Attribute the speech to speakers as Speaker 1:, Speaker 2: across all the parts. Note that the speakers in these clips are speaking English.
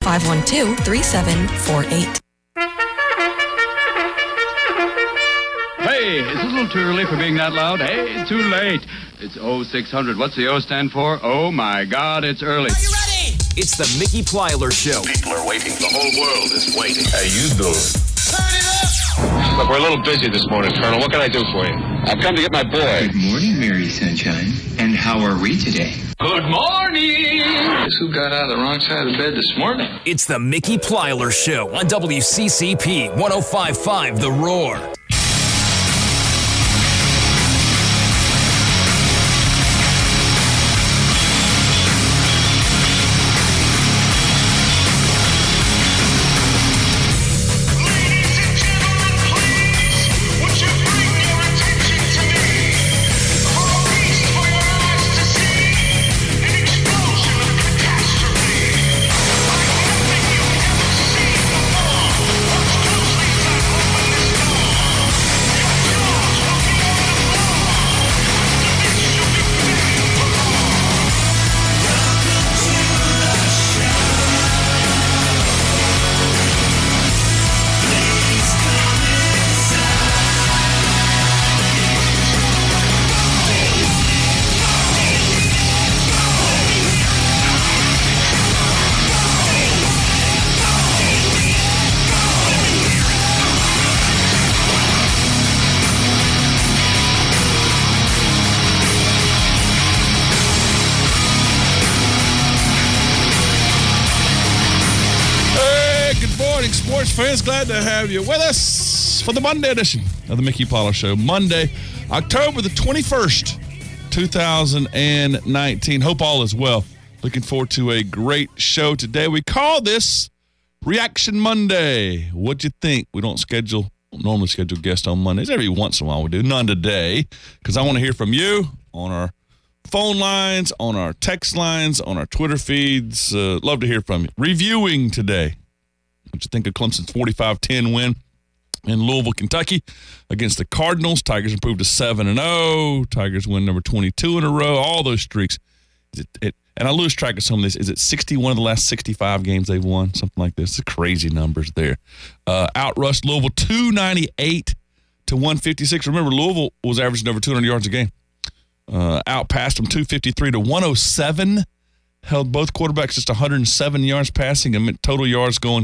Speaker 1: 512-3748.
Speaker 2: Hey, is it a little too early for being that loud? Hey, too late. It's 0600. What's the O stand for? Oh, my God, it's early.
Speaker 3: Are you ready?
Speaker 4: It's the Mickey Plyler Show.
Speaker 5: People are waiting. The whole world is waiting. How you doing?
Speaker 3: Turn it up!
Speaker 5: Look, we're a little busy this morning, Colonel. What can I do for you? I've come to get my boy.
Speaker 6: Good morning, Mary Sunshine. And how are we today?
Speaker 5: Good morning! Guess who got out of the wrong side of the bed this morning?
Speaker 4: It's the Mickey Plyler Show on WCCP 105.5 The Roar.
Speaker 7: Friends, glad to have you with us for the Monday edition of the Mickey Plyler Show. Monday, October the 21st, 2019. Hope all is well. Looking forward to a great show today. We call this Reaction Monday. What'd you think? We don't normally schedule guests on Mondays. Every once in a while we do. None today, because I want to hear from you on our phone lines, on our text lines, on our Twitter feeds. Love to hear from you. Reviewing today. What you think of Clemson's 45-10 win in Louisville, Kentucky against the Cardinals? Tigers improved to 7-0. Tigers win number 22 in a row. All those streaks. And I lose track of some of this. Is it 61 of the last 65 games they've won? Something like this. It's crazy numbers there. Outrushed Louisville 298 to 156. Remember, Louisville was averaging over 200 yards a game. Outpassed them 253 to 107. Held both quarterbacks just 107 yards passing and total yards going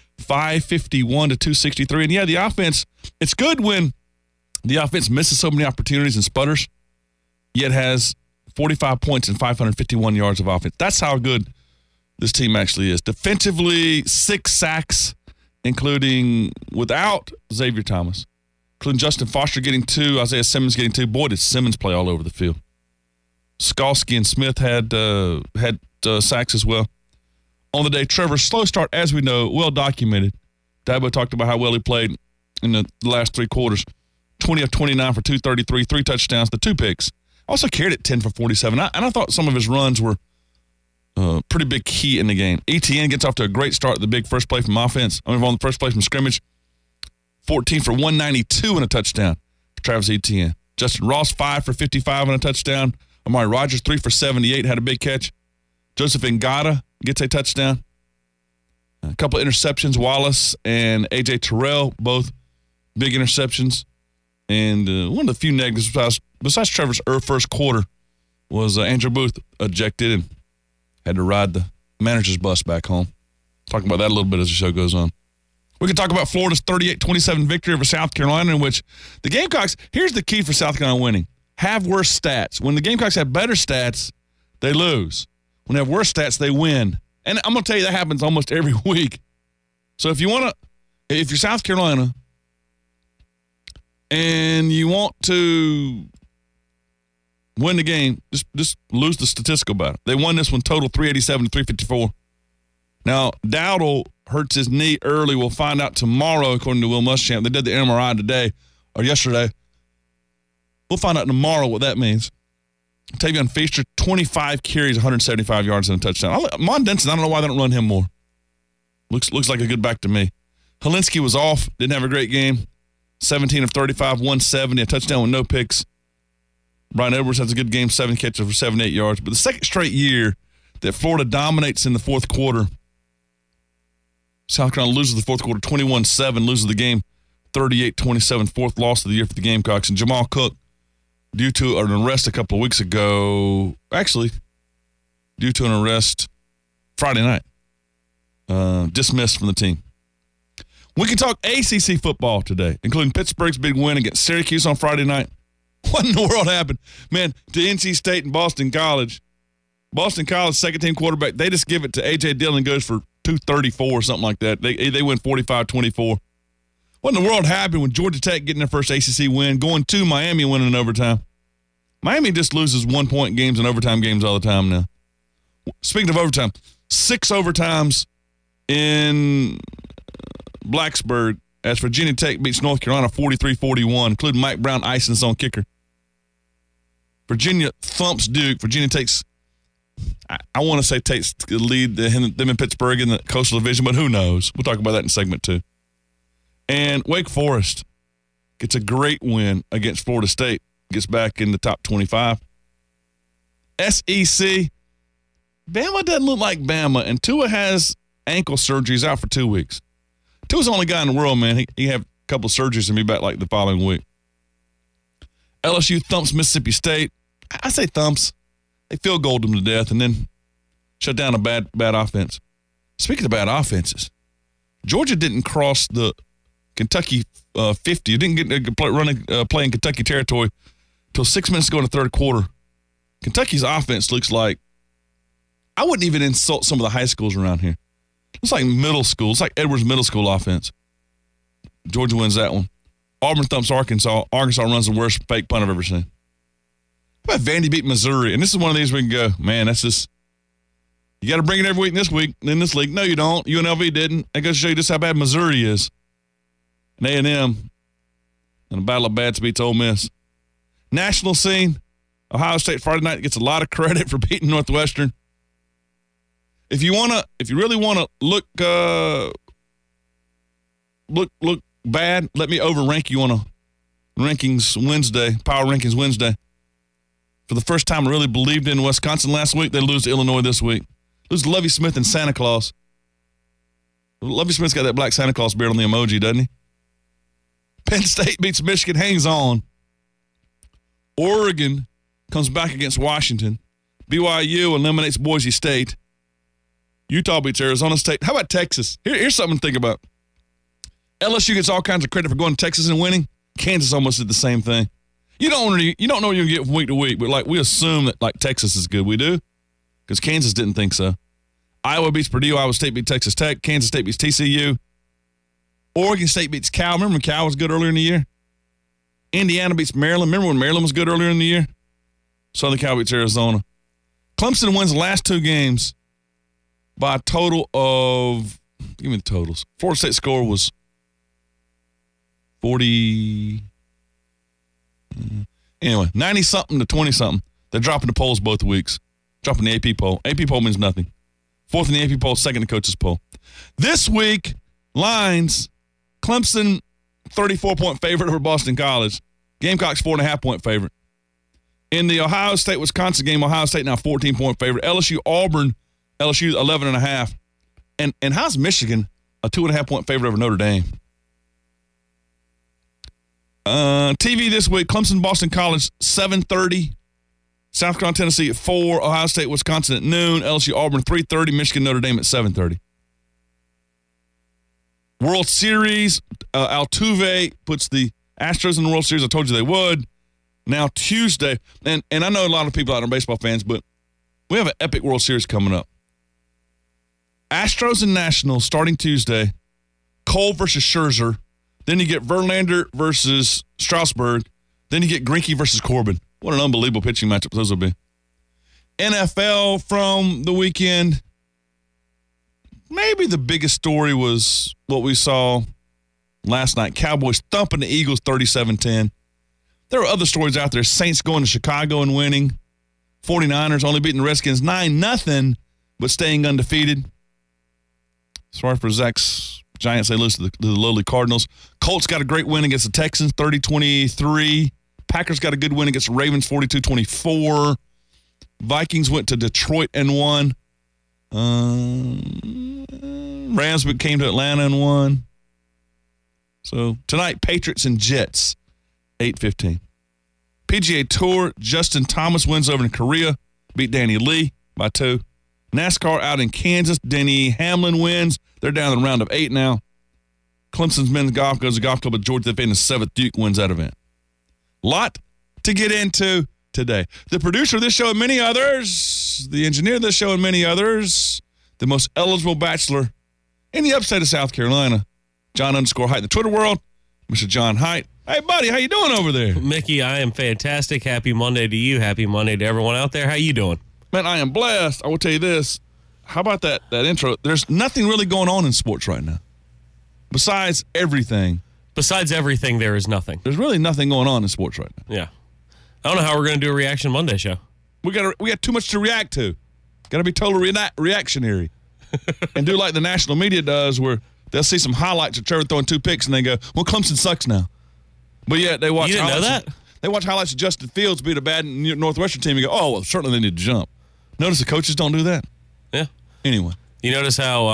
Speaker 7: 551 to 263. And yeah, the offense, it's good when the offense misses so many opportunities and sputters, yet has 45 points and 551 yards of offense. That's how good this team actually is. Defensively, 6 sacks, including without Xavier Thomas, including Justin Foster getting 2, Isaiah Simmons getting 2. Boy, did Simmons play all over the field. Skalski and Smith had sacks as well. On the day, Trevor's slow start, as we know, well documented. Dabo talked about how well he played in the last 3 quarters. 20 of 29 for 233, 3 touchdowns, the 2 picks. Also carried it 10 for 47. And I thought some of his runs were pretty big key in the game. ETN gets off to a great start, the big first play from offense. On the first play from scrimmage. 14 for 192 and a touchdown for Travis Etienne. Justin Ross, 5 for 55 and a touchdown. Amari Rogers, 3 for 78, had a big catch. Joseph Ngata gets a touchdown. A couple of interceptions. Wallace and A.J. Terrell, both big interceptions. And one of the few negatives besides Trevor's first quarter was Andrew Booth ejected and had to ride the manager's bus back home. Talking about that a little bit as the show goes on. We can talk about Florida's 38-27 victory over South Carolina, in which the Gamecocks, here's the key for South Carolina winning, have worse stats. When the Gamecocks have better stats, they lose. When they have worse stats, they win. And I'm going to tell you that happens almost every week. So if you're South Carolina and you want to win the game, just lose the statistical about it. They won this one total 387 to 354. Now, Dowdle hurts his knee early. We'll find out tomorrow, according to Will Muschamp. They did the MRI today or yesterday. We'll find out tomorrow what that means. Tavion Feaster, 25 carries, 175 yards and a touchdown. Mon Denson, I don't know why they don't run him more. Looks like a good back to me. Helinski was off, didn't have a great game. 17 of 35, 170, a touchdown with no picks. Brian Edwards has a good game, 7 catches for 78 yards. But the second straight year that Florida dominates in the fourth quarter South Carolina loses the fourth quarter 21-7, loses the game 38-27, fourth loss of the year for the Gamecocks. And Jamal Cook, due to an arrest a couple of weeks ago, actually, due to an arrest Friday night, dismissed from the team. We can talk ACC football today, including Pittsburgh's big win against Syracuse on Friday night. What in the world happened? Man, to NC State and Boston College. Boston College, second-team quarterback, they just give it to A.J. Dillon, goes for 234 or something like that. They win 45-24. What in the world happened with Georgia Tech getting their first ACC win, going to Miami, winning in overtime? Miami just loses 1-point games and overtime games all the time now. Speaking of overtime, 6 overtimes in Blacksburg as Virginia Tech beats North Carolina 43-41, including Mike Brown icing his own kicker. Virginia thumps Duke. Virginia takes, I want to say takes the lead, them in Pittsburgh in the Coastal Division, but who knows? We'll talk about that in segment 2. And Wake Forest gets a great win against Florida State, gets back in the top 25. SEC, Bama doesn't look like Bama, and Tua has ankle surgeries out for 2 weeks. Tua's the only guy in the world, man. He have a couple of surgeries and be back like the following week. LSU thumps Mississippi State. I say thumps. They field goaled them to death and then shut down a bad offense. Speaking of bad offenses, Georgia didn't cross the Kentucky 50. It didn't get play in Kentucky territory until 6 minutes ago in the third quarter. Kentucky's offense looks like, I wouldn't even insult some of the high schools around here. It's like middle school. It's like Edwards Middle School offense. Georgia wins that one. Auburn thumps Arkansas. Arkansas runs the worst fake punt I've ever seen. How about Vandy beat Missouri? And this is one of these we can go, man, that's just, you got to bring it every week in this league. No, you don't. UNLV didn't. That goes to show you just how bad Missouri is. And A&M in a battle of bats beats Ole Miss. National scene, Ohio State Friday night gets a lot of credit for beating Northwestern. If you really want to look bad, let me overrank you on a rankings Wednesday, Power Rankings Wednesday. For the first time, I really believed in Wisconsin last week. They lose to Illinois this week. Lose to Lovie Smith and Santa Claus. Lovie Smith's got that black Santa Claus beard on the emoji, doesn't he? Penn State beats Michigan, hangs on. Oregon comes back against Washington. BYU eliminates Boise State. Utah beats Arizona State. How about Texas? Here's something to think about. LSU gets all kinds of credit for going to Texas and winning. Kansas almost did the same thing. You don't know what you're going to get from week to week, but like we assume that like Texas is good. We do, because Kansas didn't think so. Iowa beats Purdue. Iowa State beats Texas Tech. Kansas State beats TCU. Oregon State beats Cal. Remember when Cal was good earlier in the year? Indiana beats Maryland. Remember when Maryland was good earlier in the year? Southern Cal beats Arizona. Clemson wins the last 2 games by a total of, give me the totals. Florida State score was 40. Anyway, 90-something to 20-something. They're dropping the polls both weeks. Dropping the AP poll. AP poll means nothing. 4th in the AP poll, 2nd in the coaches poll. This week, lines, Clemson, 34-point favorite over Boston College. Gamecocks, 4.5-point favorite. In the Ohio State-Wisconsin game, Ohio State now 14-point favorite. LSU-Auburn, LSU 11.5. And how's Michigan a 2.5-point favorite over Notre Dame? TV this week, Clemson, Boston College, 7:30. South Carolina, Tennessee at 4. Ohio State, Wisconsin at noon. LSU, Auburn, 3:30. Michigan, Notre Dame at 7:30. World Series, Altuve puts the Astros in the World Series. I told you they would. Now Tuesday, and I know a lot of people out there are baseball fans, but we have an epic World Series coming up. Astros and Nationals starting Tuesday. Cole versus Scherzer. Then you get Verlander versus Strasburg. Then you get Greinke versus Corbin. What an unbelievable pitching matchup those will be. NFL from the weekend. Maybe the biggest story was what we saw last night. Cowboys thumping the Eagles 37-10. There were other stories out there. Saints going to Chicago and winning. 49ers only beating the Redskins 9-0, but staying undefeated. Sorry for Zach's Giants. They lose to the lowly Cardinals. Colts got a great win against the Texans, 30-23. Packers got a good win against the Ravens, 42-24. Vikings went to Detroit and won. Rams came to Atlanta and won. So tonight, Patriots and Jets, 8:15. PGA Tour, Justin Thomas wins over in Korea, beat Danny Lee by 2. NASCAR out in Kansas, Denny Hamlin wins. They're down in the round of 8 now. Clemson's men's golf goes to Golf Club of Georgia. They finished 7th. Duke wins that event. Lot to get into today. The producer of this show and many others, the engineer of this show and many others, the most eligible bachelor in the upstate of South Carolina, John_Height in the Twitter world, Mr. John Height. Hey, buddy, how you doing over there?
Speaker 1: Mickey, I am fantastic. Happy Monday to you. Happy Monday to everyone out there. How you doing?
Speaker 7: Man, I am blessed. I will tell you this. How about that intro? There's nothing really going on in sports right now. Besides everything.
Speaker 1: Besides everything, there is nothing.
Speaker 7: There's really nothing going on in sports right now.
Speaker 1: Yeah. I don't know how we're going to do a Reaction Monday show.
Speaker 7: We got too much to react to. Got to be totally reactionary. And do like the national media does where they'll see some highlights of Trevor throwing 2 picks and they go, well, Clemson sucks now. But yet they watch
Speaker 1: You didn't know that?
Speaker 7: They watch highlights of Justin Fields beat a bad Northwestern team and go, oh, well, certainly they need to jump. Notice the coaches don't do that.
Speaker 1: Yeah.
Speaker 7: Anyway.
Speaker 1: You notice how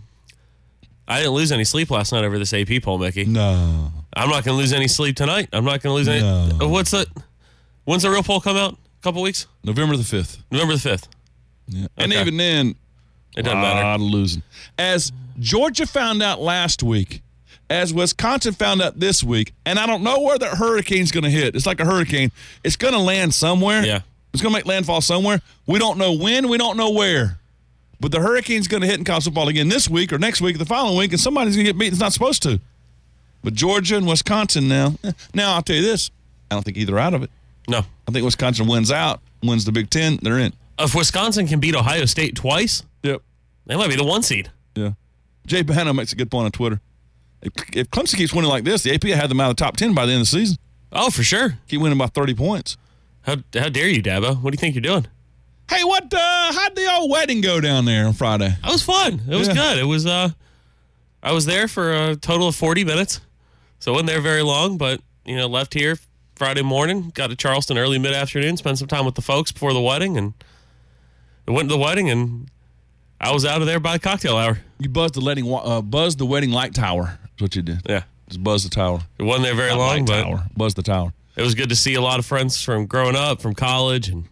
Speaker 1: I didn't lose any sleep last night over this AP poll, Mickey.
Speaker 7: No.
Speaker 1: I'm not going to lose any sleep tonight. I'm not going to lose any.
Speaker 7: No.
Speaker 1: When's the real poll come out? A couple weeks?
Speaker 7: November the 5th.
Speaker 1: November the 5th.
Speaker 7: Yeah. And
Speaker 1: Okay.
Speaker 7: even then,
Speaker 1: It doesn't
Speaker 7: a lot
Speaker 1: matter.
Speaker 7: of losing. As Georgia found out last week, as Wisconsin found out this week, and I don't know where the hurricane's going to hit. It's like a hurricane. It's going to land somewhere.
Speaker 1: Yeah.
Speaker 7: It's going to make landfall somewhere. We don't know when. We don't know where. But the hurricane's going to hit in college football again this week or next week or the following week, and somebody's going to get beat that's not supposed to. But Georgia and Wisconsin now. Now, I'll tell you this. I don't think either are out of it.
Speaker 1: No.
Speaker 7: I think Wisconsin wins the Big Ten, they're in.
Speaker 1: If Wisconsin can beat Ohio State twice,
Speaker 7: Yep.
Speaker 1: they might be the 1 seed.
Speaker 7: Yeah. Jay Bano makes a good point on Twitter. If Clemson keeps winning like this, the AP will have them out of the top 10 by the end of the season.
Speaker 1: Oh, for sure.
Speaker 7: Keep winning by 30 points.
Speaker 1: How dare you, Dabo? What do you think you're doing?
Speaker 7: Hey, how'd the old wedding go down there on Friday?
Speaker 1: That was fun. It was good. It was, I was there for a total of 40 minutes. So I wasn't there very long, but, left here Friday morning, got to Charleston early mid-afternoon, spent some time with the folks before the wedding, and went to the wedding, and I was out of there by cocktail hour.
Speaker 7: You buzzed the wedding light tower. That's what you did.
Speaker 1: Yeah.
Speaker 7: Just buzz the tower.
Speaker 1: It wasn't there very
Speaker 7: Not
Speaker 1: long,
Speaker 7: light
Speaker 1: but
Speaker 7: tower. Buzz the tower.
Speaker 1: it was good to see a lot of friends from growing up, from college, and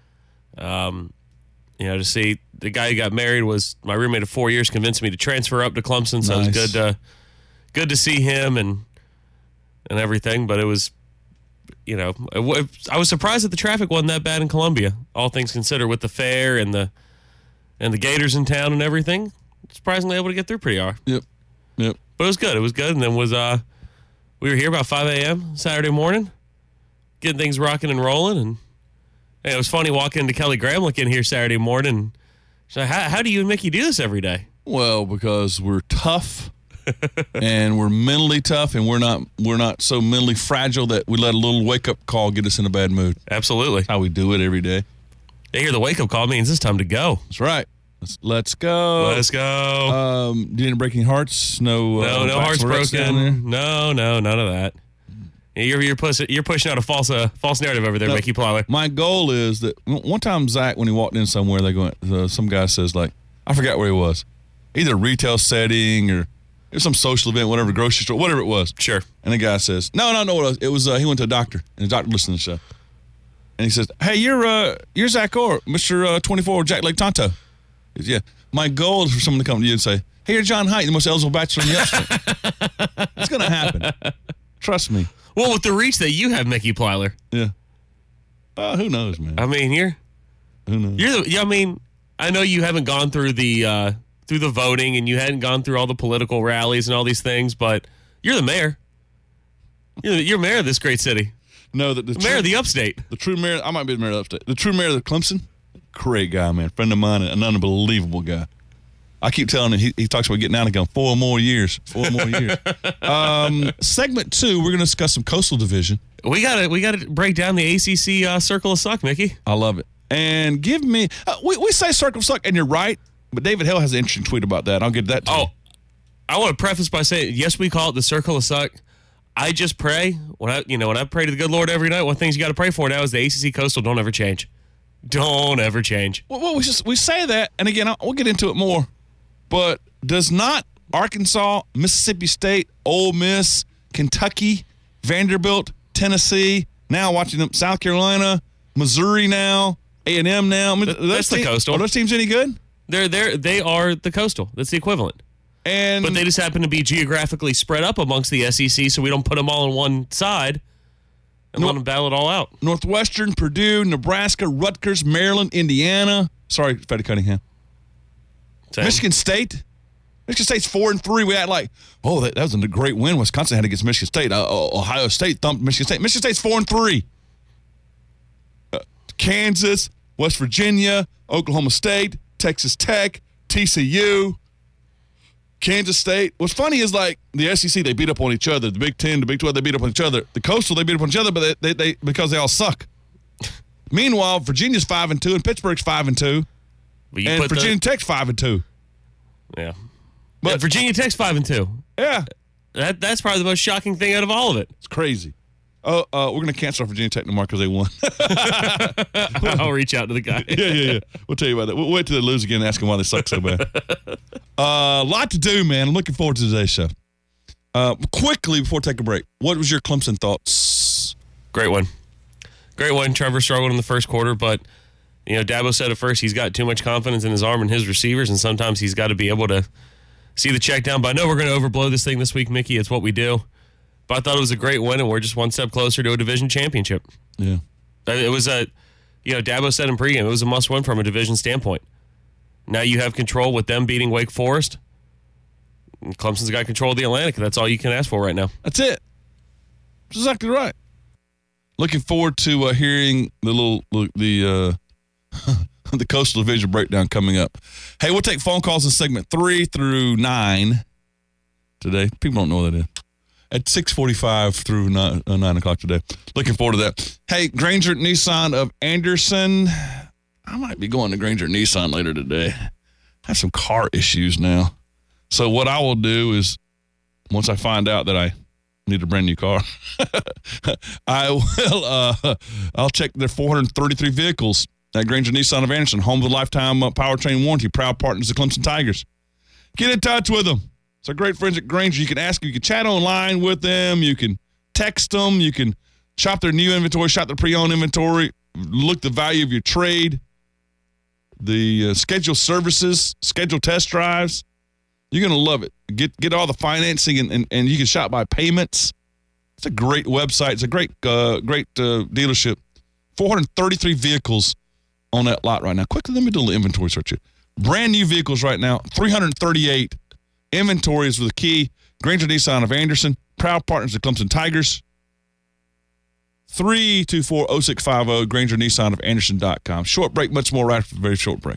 Speaker 1: to see the guy who got married was my roommate of 4 years, convinced me to transfer up to Clemson, so
Speaker 7: Nice.
Speaker 1: it was good to see him and everything. But it was, I was surprised that the traffic wasn't that bad in Columbia, all things considered, with the fair and the Gators in town and everything. Surprisingly able to get through pretty hard.
Speaker 7: Yep.
Speaker 1: But it was good. It was good. And then we were here about 5 a.m. Saturday morning, getting things rocking and rolling. And it was funny walking into Kelly Gramlich in here Saturday morning. She's like, how do you and Mickey do this every day?
Speaker 7: Well, because we're tough and we're mentally tough and we're not so mentally fragile that we let a little wake-up call get us in a bad mood.
Speaker 1: Absolutely.
Speaker 7: How we do it every day.
Speaker 1: They hear the wake-up call means it's time to go.
Speaker 7: That's right. Let's go.
Speaker 1: Let's go.
Speaker 7: Didn't break any hearts? No
Speaker 1: hearts
Speaker 7: bachelorette down there?
Speaker 1: broken. No, none of that. You're pushing out a false narrative over there,
Speaker 7: No.
Speaker 1: Mickey Plyler.
Speaker 7: My goal is that one time Zach, when he walked in somewhere, some guy says, like, I forgot where he was. Either a retail setting or it was some social event, whatever, grocery store, whatever it was.
Speaker 1: Sure.
Speaker 7: And the guy says, no, what it was. He went to a doctor, and the doctor listened to the show. And he says, hey, you're Zach Orr, Mr. 24, Jack Lake Tonto. He says, yeah. My goal is for someone to come to you and say, hey, you're John Height, the most eligible bachelor in the upstate. It's going to happen. Trust me.
Speaker 1: Well, with the reach that you have, Mickey Plyler.
Speaker 7: Yeah. Who knows, man?
Speaker 1: I mean,
Speaker 7: Who knows?
Speaker 1: I know you haven't gone through the voting and you hadn't gone through all the political rallies and all these things, but you're the mayor. You're mayor of this great city.
Speaker 7: No, the
Speaker 1: Mayor of the upstate.
Speaker 7: The true mayor, I might be the mayor of the upstate. The true mayor of Clemson, great guy, man. Friend of mine, an unbelievable guy. I keep telling him, he talks about getting out and going 4 more years. 4 more years. Segment 2, we're going to discuss some Coastal Division.
Speaker 1: We gotta break down the ACC Circle of Suck, Mickey.
Speaker 7: I love it. And give me, we say Circle of Suck, and you're right, but David Hill has an interesting tweet about that. I'll get that to you.
Speaker 1: I want to preface by saying, yes, we call it the Circle of Suck. I just pray, when I pray to the good Lord every night, one of the things you got to pray for now is the ACC Coastal don't ever change. Don't ever change.
Speaker 7: Well, we say that, and again, we'll get into it more, but does not Arkansas, Mississippi State, Ole Miss, Kentucky, Vanderbilt, Tennessee, now watching them, South Carolina, Missouri now, A&M now. I mean,
Speaker 1: that's the Coastal.
Speaker 7: Are those teams any good?
Speaker 1: They are the Coastal. That's the equivalent. But they just happen to be geographically spread up amongst the SEC, so we don't put them all on one side and let them battle it all out.
Speaker 7: Northwestern, Purdue, Nebraska, Rutgers, Maryland, Indiana. Sorry, Freddie Cunningham.
Speaker 1: Same.
Speaker 7: Michigan State. Michigan State's 4-3. We had that was a great win Wisconsin had against Michigan State. Ohio State thumped Michigan State. Michigan State's 4-3. Kansas, West Virginia, Oklahoma State, Texas Tech, TCU, Kansas State. What's funny is the SEC, they beat up on each other. The Big 10, the Big 12, they beat up on each other. The Coastal, they beat up on each other, but they because they all suck. Meanwhile, Virginia's 5-2 and Pittsburgh's 5-2, and Virginia Tech's 5-2.
Speaker 1: Yeah, but Virginia Tech's 5-2.
Speaker 7: Yeah,
Speaker 1: that's probably the most shocking thing out of all of it.
Speaker 7: It's crazy. We're going to cancel our Virginia Tech tomorrow because they won.
Speaker 1: I'll reach out to the guy.
Speaker 7: Yeah. We'll tell you about that. We'll wait till they lose again and ask them why they suck so bad. A lot to do, man. I'm looking forward to today's show. Quickly, before we take a break, what was your Clemson thoughts?
Speaker 1: Great one. Trevor struggled in the first quarter, but Dabo said at first he's got too much confidence in his arm and his receivers, and sometimes he's got to be able to see the check down. But I know we're going to overblow this thing this week, Mickey. It's what we do. But I thought it was a great win, and we're just one step closer to a division championship.
Speaker 7: Yeah.
Speaker 1: It was Dabo said in pregame, it was a must-win from a division standpoint. Now you have control with them beating Wake Forest. And Clemson's got control of the Atlantic, and that's all you can ask for right now.
Speaker 7: That's it. That's exactly right. Looking forward to hearing the Coastal Division breakdown coming up. Hey, we'll take phone calls in segment 3 through 9 today. People don't know what that is. At 6:45 through 9 o'clock today. Looking forward to that. Hey, Granger Nissan of Anderson. I might be going to Granger Nissan later today. I have some car issues now. So what I will do is, once I find out that I need a brand new car, I'll check their 433 vehicles at Granger Nissan of Anderson, home of the lifetime powertrain warranty, proud partners of Clemson Tigers. Get in touch with them. So great friends at Granger. You can ask, you can chat online with them, you can text them, you can shop their new inventory, shop their pre-owned inventory, look the value of your trade, the schedule services, schedule test drives. You're going to love it. Get all the financing and you can shop by payments. It's a great website. It's a great dealership. 433 vehicles on that lot right now. Quickly, let me do a little inventory search here. Brand new vehicles right now, 338. Inventory is the key. Granger Nissan of Anderson, proud partners of Clemson Tigers. 324-0650, Granger Nissan of Anderson.com. Short break, much more right after the very short break.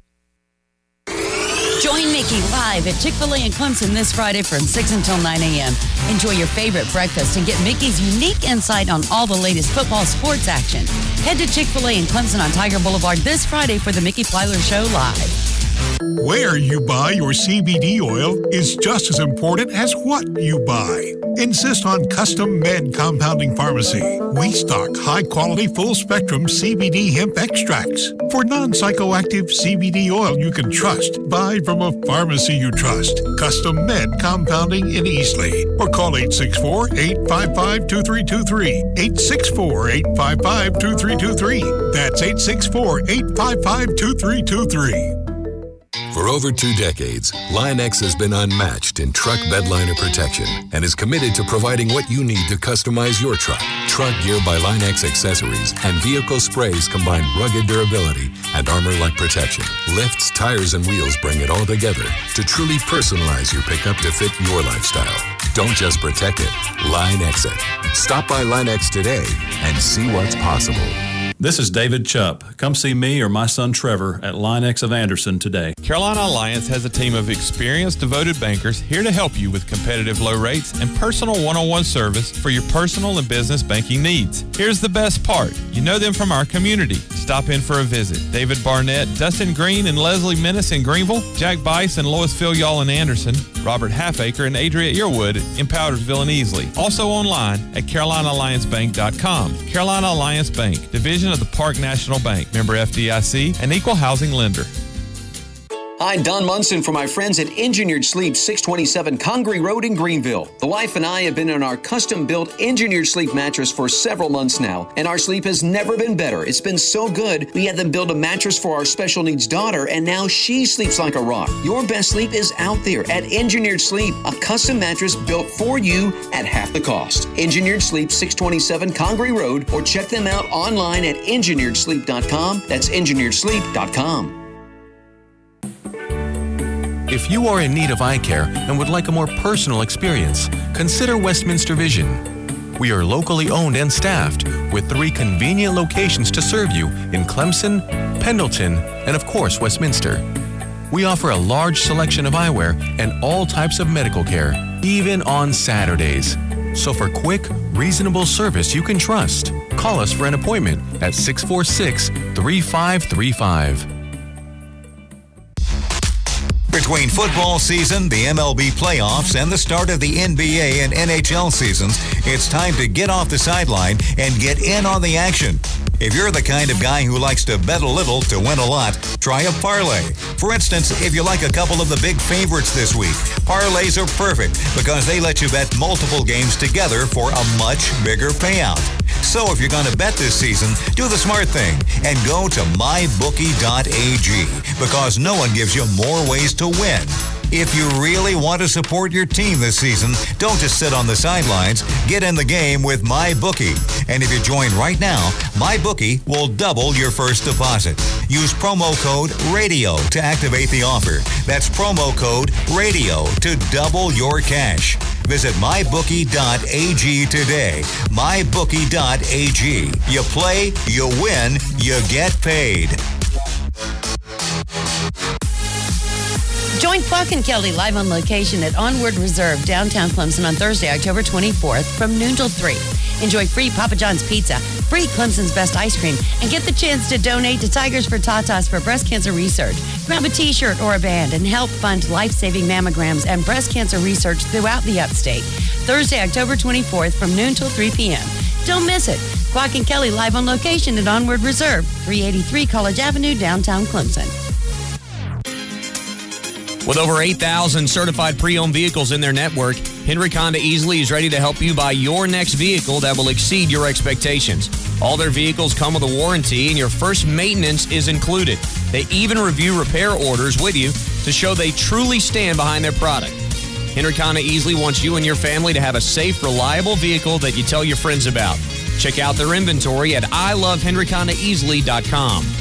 Speaker 3: Join Mickey live at Chick-fil-A in Clemson this Friday from 6 until 9 a.m. Enjoy your favorite breakfast and get Mickey's unique insight on all the latest football sports action. Head to Chick-fil-A in Clemson on Tiger Boulevard this Friday for the Mickey Plyler Show live.
Speaker 8: Where you buy your CBD oil is just as important as what you buy. Insist on Custom Med Compounding Pharmacy. We stock high-quality, full-spectrum CBD hemp extracts. For non-psychoactive CBD oil you can trust, buy from a pharmacy you trust. Custom Med Compounding in Eastleigh. Or call 864-855-2323. 864-855-2323. That's 864-855-2323.
Speaker 9: For over 2 decades, Line-X has been unmatched in truck bedliner protection and is committed to providing what you need to customize your truck. Truck Gear by Line-X accessories and vehicle sprays combine rugged durability and armor-like protection. Lifts, tires, and wheels bring it all together to truly personalize your pickup to fit your lifestyle. Don't just protect it, Line-X it. Stop by Line-X today and see what's possible.
Speaker 10: This is David Chupp. Come see me or my son Trevor at Line-X of Anderson today.
Speaker 11: Carolina Alliance has a team of experienced, devoted bankers here to help you with competitive low rates and personal one-on-one service for your personal and business banking needs. Here's the best part. You know them from our community. Stop in for a visit. David Barnett, Dustin Green, and Leslie Menace in Greenville, Jack Bice and Lois Filial in Anderson, Robert Halfacre and Adria Earwood in Powdersville and Easley. Also online at CarolinaAllianceBank.com. Carolina Alliance Bank, division of the Park National Bank, member FDIC, and equal housing lender.
Speaker 12: Hi, Don Munson from my friends at Engineered Sleep, 627 Congaree Road in Greenville. The wife and I have been in our custom-built Engineered Sleep mattress for several months now, and our sleep has never been better. It's been so good, we had them build a mattress for our special needs daughter, and now she sleeps like a rock. Your best sleep is out there at Engineered Sleep, a custom mattress built for you at half the cost. Engineered Sleep, 627 Congaree Road, or check them out online at engineeredsleep.com. That's engineeredsleep.com.
Speaker 13: If you are in need of eye care and would like a more personal experience, consider Westminster Vision. We are locally owned and staffed with 3 convenient locations to serve you in Clemson, Pendleton, and of course, Westminster. We offer a large selection of eyewear and all types of medical care, even on Saturdays. So for quick, reasonable service you can trust, call us for an appointment at 646-3535.
Speaker 14: Between football season, the MLB playoffs, and the start of the NBA and NHL seasons, it's time to get off the sideline and get in on the action. If you're the kind of guy who likes to bet a little to win a lot, try a parlay. For instance, if you like a couple of the big favorites this week, parlays are perfect because they let you bet multiple games together for a much bigger payout. So if you're going to bet this season, do the smart thing and go to mybookie.ag because no one gives you more ways to win. If you really want to support your team this season, don't just sit on the sidelines. Get in the game with MyBookie. And if you join right now, MyBookie will double your first deposit. Use promo code RADIO to activate the offer. That's promo code RADIO to double your cash. Visit mybookie.ag today. Mybookie.ag. You play, you win, you get paid.
Speaker 3: Join Clark and Kelly live on location at Onward Reserve, downtown Clemson on Thursday, October 24th from noon till 3. Enjoy free Papa John's pizza, free Clemson's best ice cream, and get the chance to donate to Tigers for Tatas for breast cancer research. Grab a t-shirt or a band and help fund life-saving mammograms and breast cancer research throughout the upstate. Thursday, October 24th from noon till 3 p.m. Don't miss it. Clark and Kelly live on location at Onward Reserve, 383 College Avenue, downtown Clemson.
Speaker 15: With over 8,000 certified pre-owned vehicles in their network, Hendrick Honda Easley is ready to help you buy your next vehicle that will exceed your expectations. All their vehicles come with a warranty, and your first maintenance is included. They even review repair orders with you to show they truly stand behind their product. Hendrick Honda Easley wants you and your family to have a safe, reliable vehicle that you tell your friends about. Check out their inventory at ilovehendrickhondaeasley.com.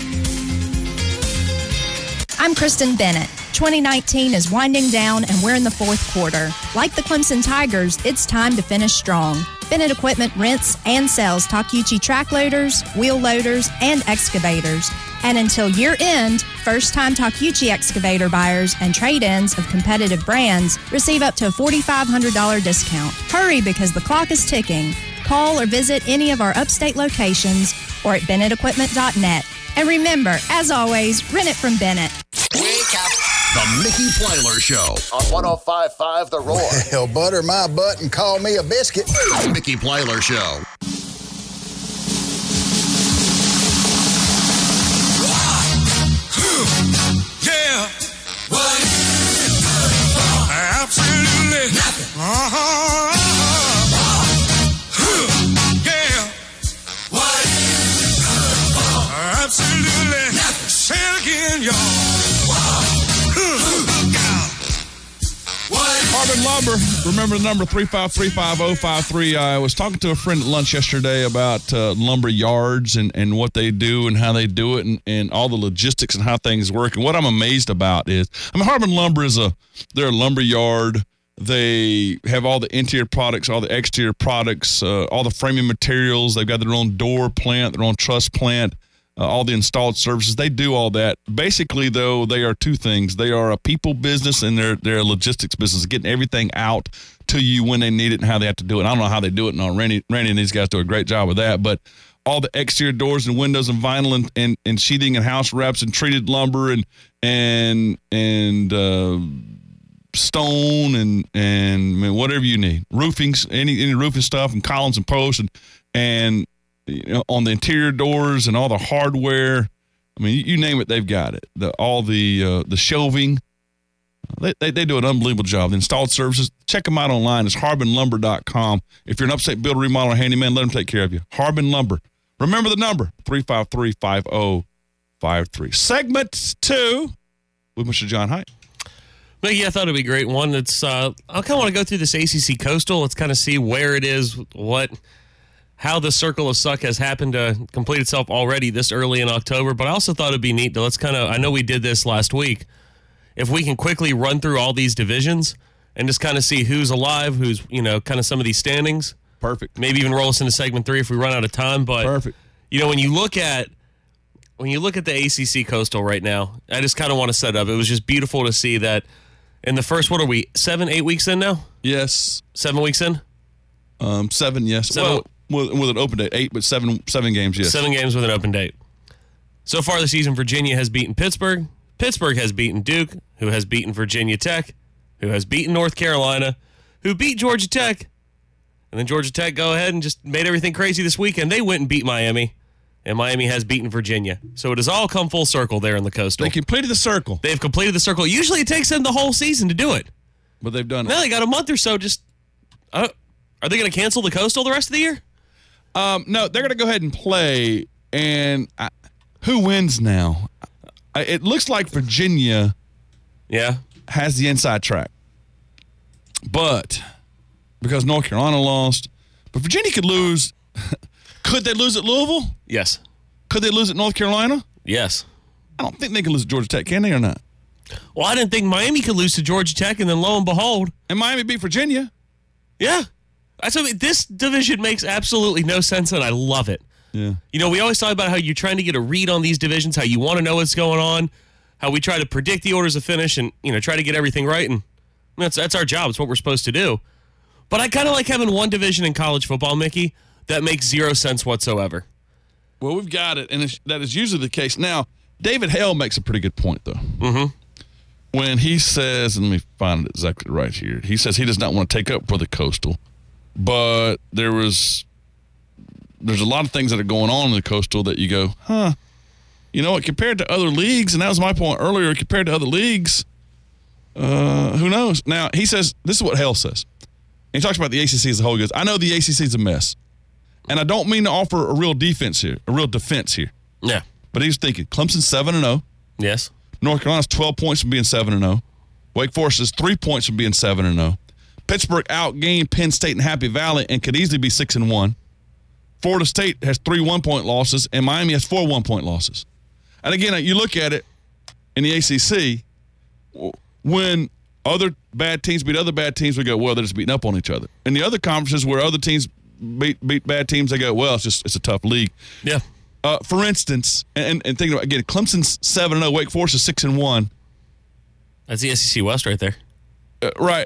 Speaker 16: I'm Kristen Bennett. 2019 is winding down and we're in the fourth quarter. Like the Clemson Tigers, it's time to finish strong. Bennett Equipment rents and sells Takeuchi track loaders, wheel loaders, and excavators. And until year end, first-time Takeuchi excavator buyers and trade-ins of competitive brands receive up to a $4,500 discount. Hurry because the clock is ticking. Call or visit any of our upstate locations or at BennettEquipment.net. And remember, as always, rent it from Bennett.
Speaker 17: Wake up. The Mickey Plyler Show
Speaker 18: on 105.5 The Roar.
Speaker 19: Well, butter my butt and call me a biscuit.
Speaker 17: The Mickey Plyler Show.
Speaker 20: Yeah. What is good? Absolutely nothing. Yeah. What is good? Absolutely nothing. Say it again, y'all.
Speaker 7: Harbin Lumber, remember the number 3535053. I was talking to a friend at lunch yesterday about lumber yards and what they do and how they do it and all the logistics and how things work. And what I'm amazed about is, Harbin Lumber they're a lumber yard. They have all the interior products, all the exterior products, all the framing materials. They've got their own door plant, their own truss plant. All the installed services, they do all that. Basically, though, they are two things. They are a people business and they're a logistics business, getting everything out to you when they need it and how they have to do it. I don't know how they do it. No, Randy and these guys do a great job with that. But all the exterior doors and windows and vinyl and sheathing and house wraps and treated lumber and stone and whatever you need, roofings, any roofing stuff and columns and posts and on the interior doors and all the hardware, I mean, you name it, they've got it. All the shelving. They do an unbelievable job. The installed services, check them out online. It's harbinlumber.com. If you're an upstate builder, remodeler, handyman, let them take care of you. Harbin Lumber. Remember the number, 353-5053. Segment 2 with Mr. John Height.
Speaker 1: Yeah, I thought it'd be a great one. It's I kind of want to go through this ACC Coastal. Let's kind of see where it is, how the circle of suck has happened to complete itself already this early in October. But I also thought it'd be neat to I know we did this last week. If we can quickly run through all these divisions and just kind of see who's alive, who's, kind of some of these standings.
Speaker 7: Perfect.
Speaker 1: Maybe even roll us into segment 3 if we run out of time. But,
Speaker 7: perfect.
Speaker 1: When you look at the ACC Coastal right now, I just kind of want to set up. It was just beautiful to see that in the first, what are we, 7-8 weeks in now?
Speaker 7: Yes.
Speaker 1: 7 weeks in?
Speaker 7: 7, yes. Well, with an open date, 8, but 7 games, yes.
Speaker 1: 7 games with an open date. So far this season, Virginia has beaten Pittsburgh. Pittsburgh has beaten Duke, who has beaten Virginia Tech, who has beaten North Carolina, who beat Georgia Tech. And then Georgia Tech go ahead and just made everything crazy this weekend. They went and beat Miami, and Miami has beaten Virginia. So it has all come full circle there in the Coastal.
Speaker 7: They completed the circle.
Speaker 1: They've completed the circle. Usually it takes them the whole season to do it.
Speaker 7: But they've done it.
Speaker 1: Now they got a month or so just... are they going to cancel the Coastal the rest of the year?
Speaker 7: No, they're going to go ahead and play. And who wins now? It looks like Virginia has the inside track. But because North Carolina lost, but Virginia could lose. Could they lose at Louisville?
Speaker 1: Yes.
Speaker 7: Could they lose at North Carolina?
Speaker 1: Yes.
Speaker 7: I don't think they can lose at Georgia Tech, can they, or not?
Speaker 1: Well, I didn't think Miami could lose to Georgia Tech, and then lo and behold.
Speaker 7: And Miami beat Virginia.
Speaker 1: Yeah. This division makes absolutely no sense, and I love it.
Speaker 7: Yeah.
Speaker 1: We always talk about how you're trying to get a read on these divisions, how you want to know what's going on, how we try to predict the orders of finish and, try to get everything right. And that's our job. It's what we're supposed to do. But I kind of like having one division in college football, Mickey, that makes zero sense whatsoever.
Speaker 7: Well, we've got it, and that is usually the case. Now, David Hale makes a pretty good point, though.
Speaker 1: Mm-hmm.
Speaker 7: When he says, and let me find it exactly right here, he says he does not want to take up for the Coastal, but there's a lot of things that are going on in the Coastal that you go, compared to other leagues, and that was my point earlier, compared to other leagues, who knows? Now, he says, this is what Hale says. And he talks about the ACC as a whole. He goes, I know the ACC is a mess, and I don't mean to offer a real defense here.
Speaker 1: Yeah.
Speaker 7: But he's thinking, Clemson's 7-0.
Speaker 1: Yes.
Speaker 7: North Carolina's 12 points from being 7-0. Wake Forest is 3 points from being 7-0. Pittsburgh outgained Penn State and Happy Valley and could easily be 6-1. Florida State has 3 1-point losses, and Miami has 4 1-point losses. And again, you look at it in the ACC, when other bad teams beat other bad teams, we go, well, they're just beating up on each other. In the other conferences where other teams beat bad teams, they go, well, it's a tough league.
Speaker 1: Yeah.
Speaker 7: For instance, and thinking about, again, Clemson's 7-0, Wake Forest is 6-1.
Speaker 1: That's the SEC West right there.
Speaker 7: Right.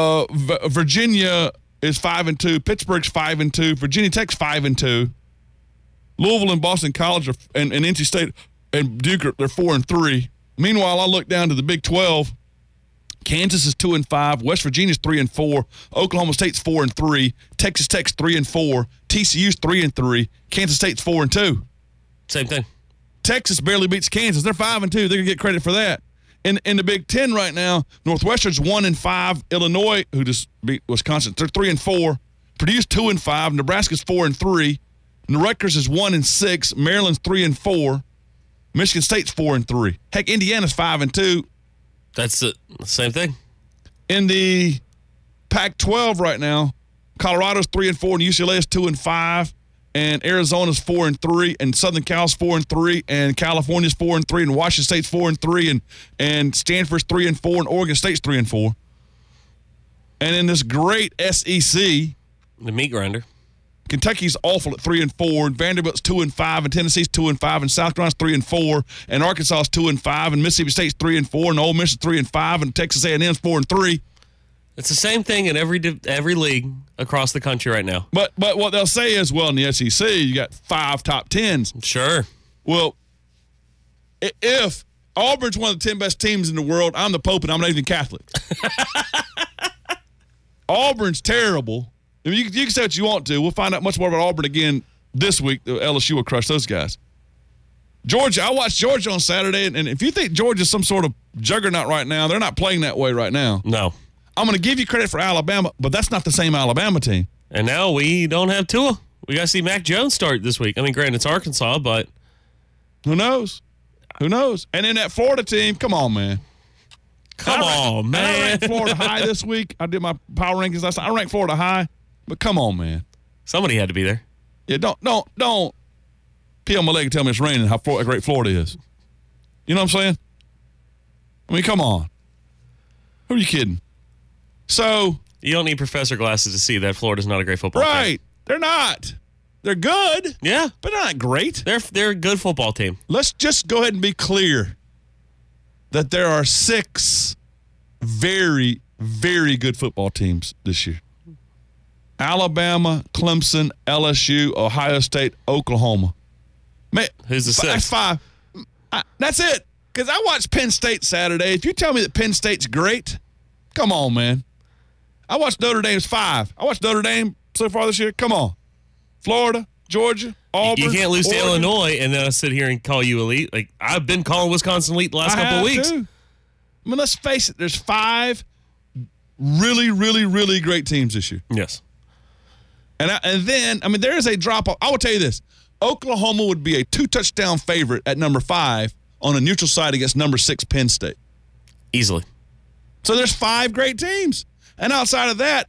Speaker 7: Virginia is 5-2. Pittsburgh's 5-2. Virginia Tech's 5-2. Louisville and Boston College and NC State and Duke they're 4-3. Meanwhile, I look down to the Big 12. Kansas is 2-5. West Virginia's 3-4. Oklahoma State's 4-3. Texas Tech's 3-4. TCU's 3-3. Kansas State's 4-2.
Speaker 1: Same thing.
Speaker 7: Texas barely beats Kansas. They're 5-2. They're gonna get credit for that. In the Big Ten right now, Northwestern's 1-5. Illinois, who just beat Wisconsin, they're 3-4. Purdue's 2-5. Nebraska's 4-3. Rutgers is 1-6. Maryland's 3-4. Michigan State's 4-3. Heck, Indiana's 5-2.
Speaker 1: That's the same thing.
Speaker 7: In the Pac-12 right now, Colorado's 3-4 and UCLA is 2-5, and Arizona's 4-3, and Southern Cal's 4-3, and California's 4-3, and Washington State's 4-3, and Stanford's 3-4, and Oregon State's 3-4. And in this great SEC,
Speaker 1: the meat grinder,
Speaker 7: Kentucky's awful at 3-4, and Vanderbilt's 2-5, and Tennessee's 2-5, and South Carolina's 3-4, and Arkansas's 2-5, and Mississippi State's 3-4, and Ole Miss's 3-5, and Texas A&M's 4-3.
Speaker 1: It's the same thing in every league across the country right now.
Speaker 7: But what they'll say is, well, in the SEC, you got 5 top 10s.
Speaker 1: Sure.
Speaker 7: Well, if Auburn's one of the 10 best teams in the world, I'm the Pope and I'm not even Catholic. Auburn's terrible. I mean, you can say what you want to. We'll find out much more about Auburn again this week. LSU will crush those guys. Georgia, I watched Georgia on Saturday, and if you think Georgia's some sort of juggernaut right now, they're not playing that way right now.
Speaker 1: No.
Speaker 7: I'm going to give you credit for Alabama, but that's not the same Alabama team.
Speaker 1: And now we don't have Tua. We got to see Mac Jones start this week. I mean, granted, it's Arkansas, but
Speaker 7: who knows? Who knows? And then that Florida team, come on, man.
Speaker 1: Come on, man.
Speaker 7: I ranked Florida high this week. I did my power rankings last night. I ranked Florida high, but come on, man.
Speaker 1: Somebody had to be there.
Speaker 7: Yeah, don't pee on my leg and tell me it's raining how great Florida is. You know what I'm saying? I mean, come on. Who are you kidding? So
Speaker 1: you don't need professor glasses to see that Florida's not a great football team.
Speaker 7: Right. They're not. They're good.
Speaker 1: Yeah.
Speaker 7: But they're not great.
Speaker 1: They're a good football team.
Speaker 7: Let's just go ahead and be clear that there are 6 very, very good football teams this year. Alabama, Clemson, LSU, Ohio State, Oklahoma. Man,
Speaker 1: who's the 6th?
Speaker 7: That's 5. That's it. Because I watched Penn State Saturday. If you tell me that Penn State's great, come on, man. I watched Notre Dame's 5. I watched Notre Dame so far this year. Come on. Florida, Georgia, Auburn.
Speaker 1: You can't lose to
Speaker 7: Oregon.
Speaker 1: Illinois and then I sit here and call you elite. Like, I've been calling Wisconsin elite the last couple of weeks.
Speaker 7: Too. I mean, let's face it. There's 5 really, really, really great teams this year.
Speaker 1: Yes.
Speaker 7: And then, I mean, there is a drop-off. I will tell you this. Oklahoma would be a 2-touchdown favorite at number 5 on a neutral site against number 6 Penn State.
Speaker 1: Easily.
Speaker 7: So there's 5 great teams. And outside of that,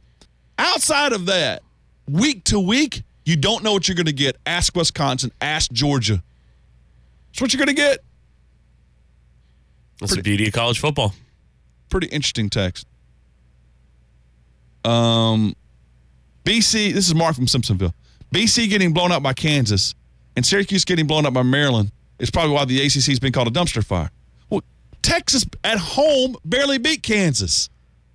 Speaker 7: week to week, you don't know what you're going to get. Ask Wisconsin. Ask Georgia. That's what you're going to get.
Speaker 1: That's the beauty of college football.
Speaker 7: Pretty interesting text. BC, this is Mark from Simpsonville. BC getting blown up by Kansas and Syracuse getting blown up by Maryland is probably why the ACC has been called a dumpster fire. Well, Texas at home barely beat Kansas.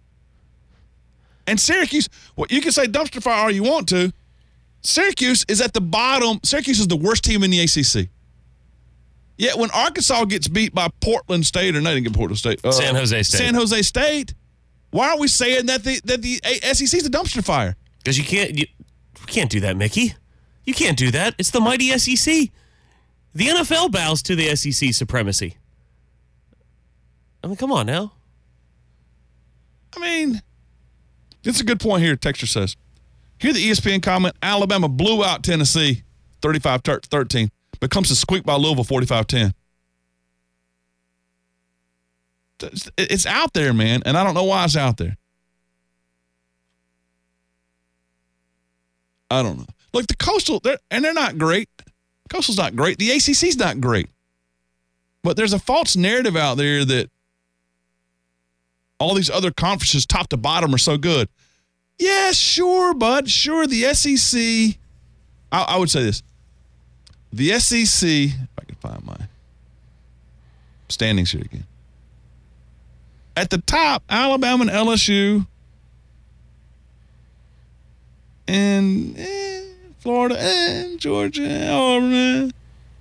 Speaker 7: And Syracuse, well, you can say dumpster fire all you want to. Syracuse is at the bottom. Syracuse is the worst team in the ACC. Yet when Arkansas gets beat by Portland State, or not even Portland State.
Speaker 1: San Jose State.
Speaker 7: San Jose State. Why aren't we saying that the SEC is a dumpster fire?
Speaker 1: Because you can't do that, Mickey. You can't do that. It's the mighty SEC. The NFL bows to the SEC supremacy. I mean, come on now.
Speaker 7: I mean, it's a good point here, Texture says. Here the ESPN comment, Alabama blew out Tennessee 35-13, but comes to squeak by Louisville 45-10. It's out there, man, and I don't know why it's out there. I don't know. Look, the Coastal, they're not great. Coastal's not great. The ACC's not great. But there's a false narrative out there that all these other conferences, top to bottom, are so good. Yeah, sure, bud. Sure, the SEC. I would say this. The SEC, if I can find my standings here again. At the top, Alabama and LSU. And Florida and Georgia, Auburn.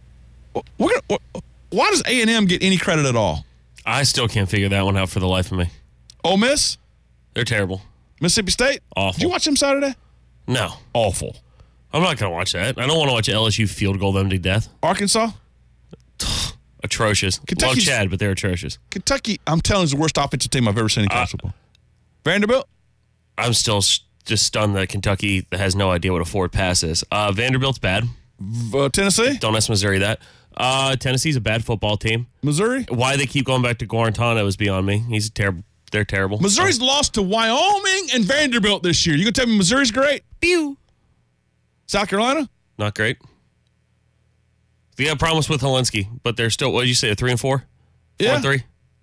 Speaker 7: Why does A&M get any credit at all?
Speaker 1: I still can't figure that one out for the life of me.
Speaker 7: Ole Miss?
Speaker 1: They're terrible.
Speaker 7: Mississippi State?
Speaker 1: Awful.
Speaker 7: Did you watch them Saturday?
Speaker 1: No.
Speaker 7: Awful.
Speaker 1: I'm not going to watch that. I don't want to watch LSU field goal them to death.
Speaker 7: Arkansas?
Speaker 1: Atrocious. Love Chad, but they're atrocious.
Speaker 7: Kentucky, I'm telling you, is the worst offensive team I've ever seen in college football. Vanderbilt?
Speaker 1: I'm still just stunned that Kentucky has no idea what a forward pass is. Vanderbilt's bad.
Speaker 7: Tennessee?
Speaker 1: Don't ask Missouri that. Tennessee's a bad football team.
Speaker 7: Missouri?
Speaker 1: Why they keep going back to Guarantano is beyond me. He's terrible. They're terrible.
Speaker 7: Missouri's lost to Wyoming and Vanderbilt this year. You gonna tell me Missouri's great?
Speaker 1: Pew.
Speaker 7: South Carolina?
Speaker 1: Not great. They got problems with Helinski, but they're still, what did you say, a 3-4? 4-3?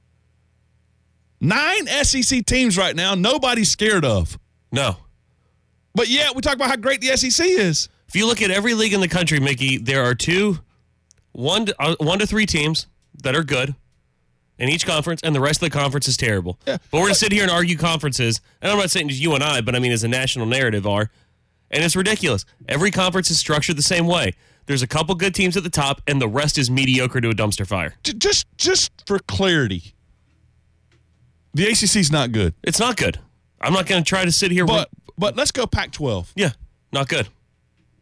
Speaker 7: 9 SEC teams right now nobody's scared of.
Speaker 1: No.
Speaker 7: But yeah, we talk about how great the SEC is.
Speaker 1: If you look at every league in the country, Mickey, there are 1 to 3 teams that are good in each conference, and the rest of the conference is terrible.
Speaker 7: Yeah.
Speaker 1: But we're going to sit here and argue conferences, and I'm not saying just you and I, but I mean as a national narrative are, and it's ridiculous. Every conference is structured the same way. There's a couple good teams at the top, and the rest is mediocre to a dumpster fire.
Speaker 7: Just for clarity, the ACC's not good.
Speaker 1: It's not good. I'm not going to try to sit here.
Speaker 7: But let's go Pac-12.
Speaker 1: Yeah, not good.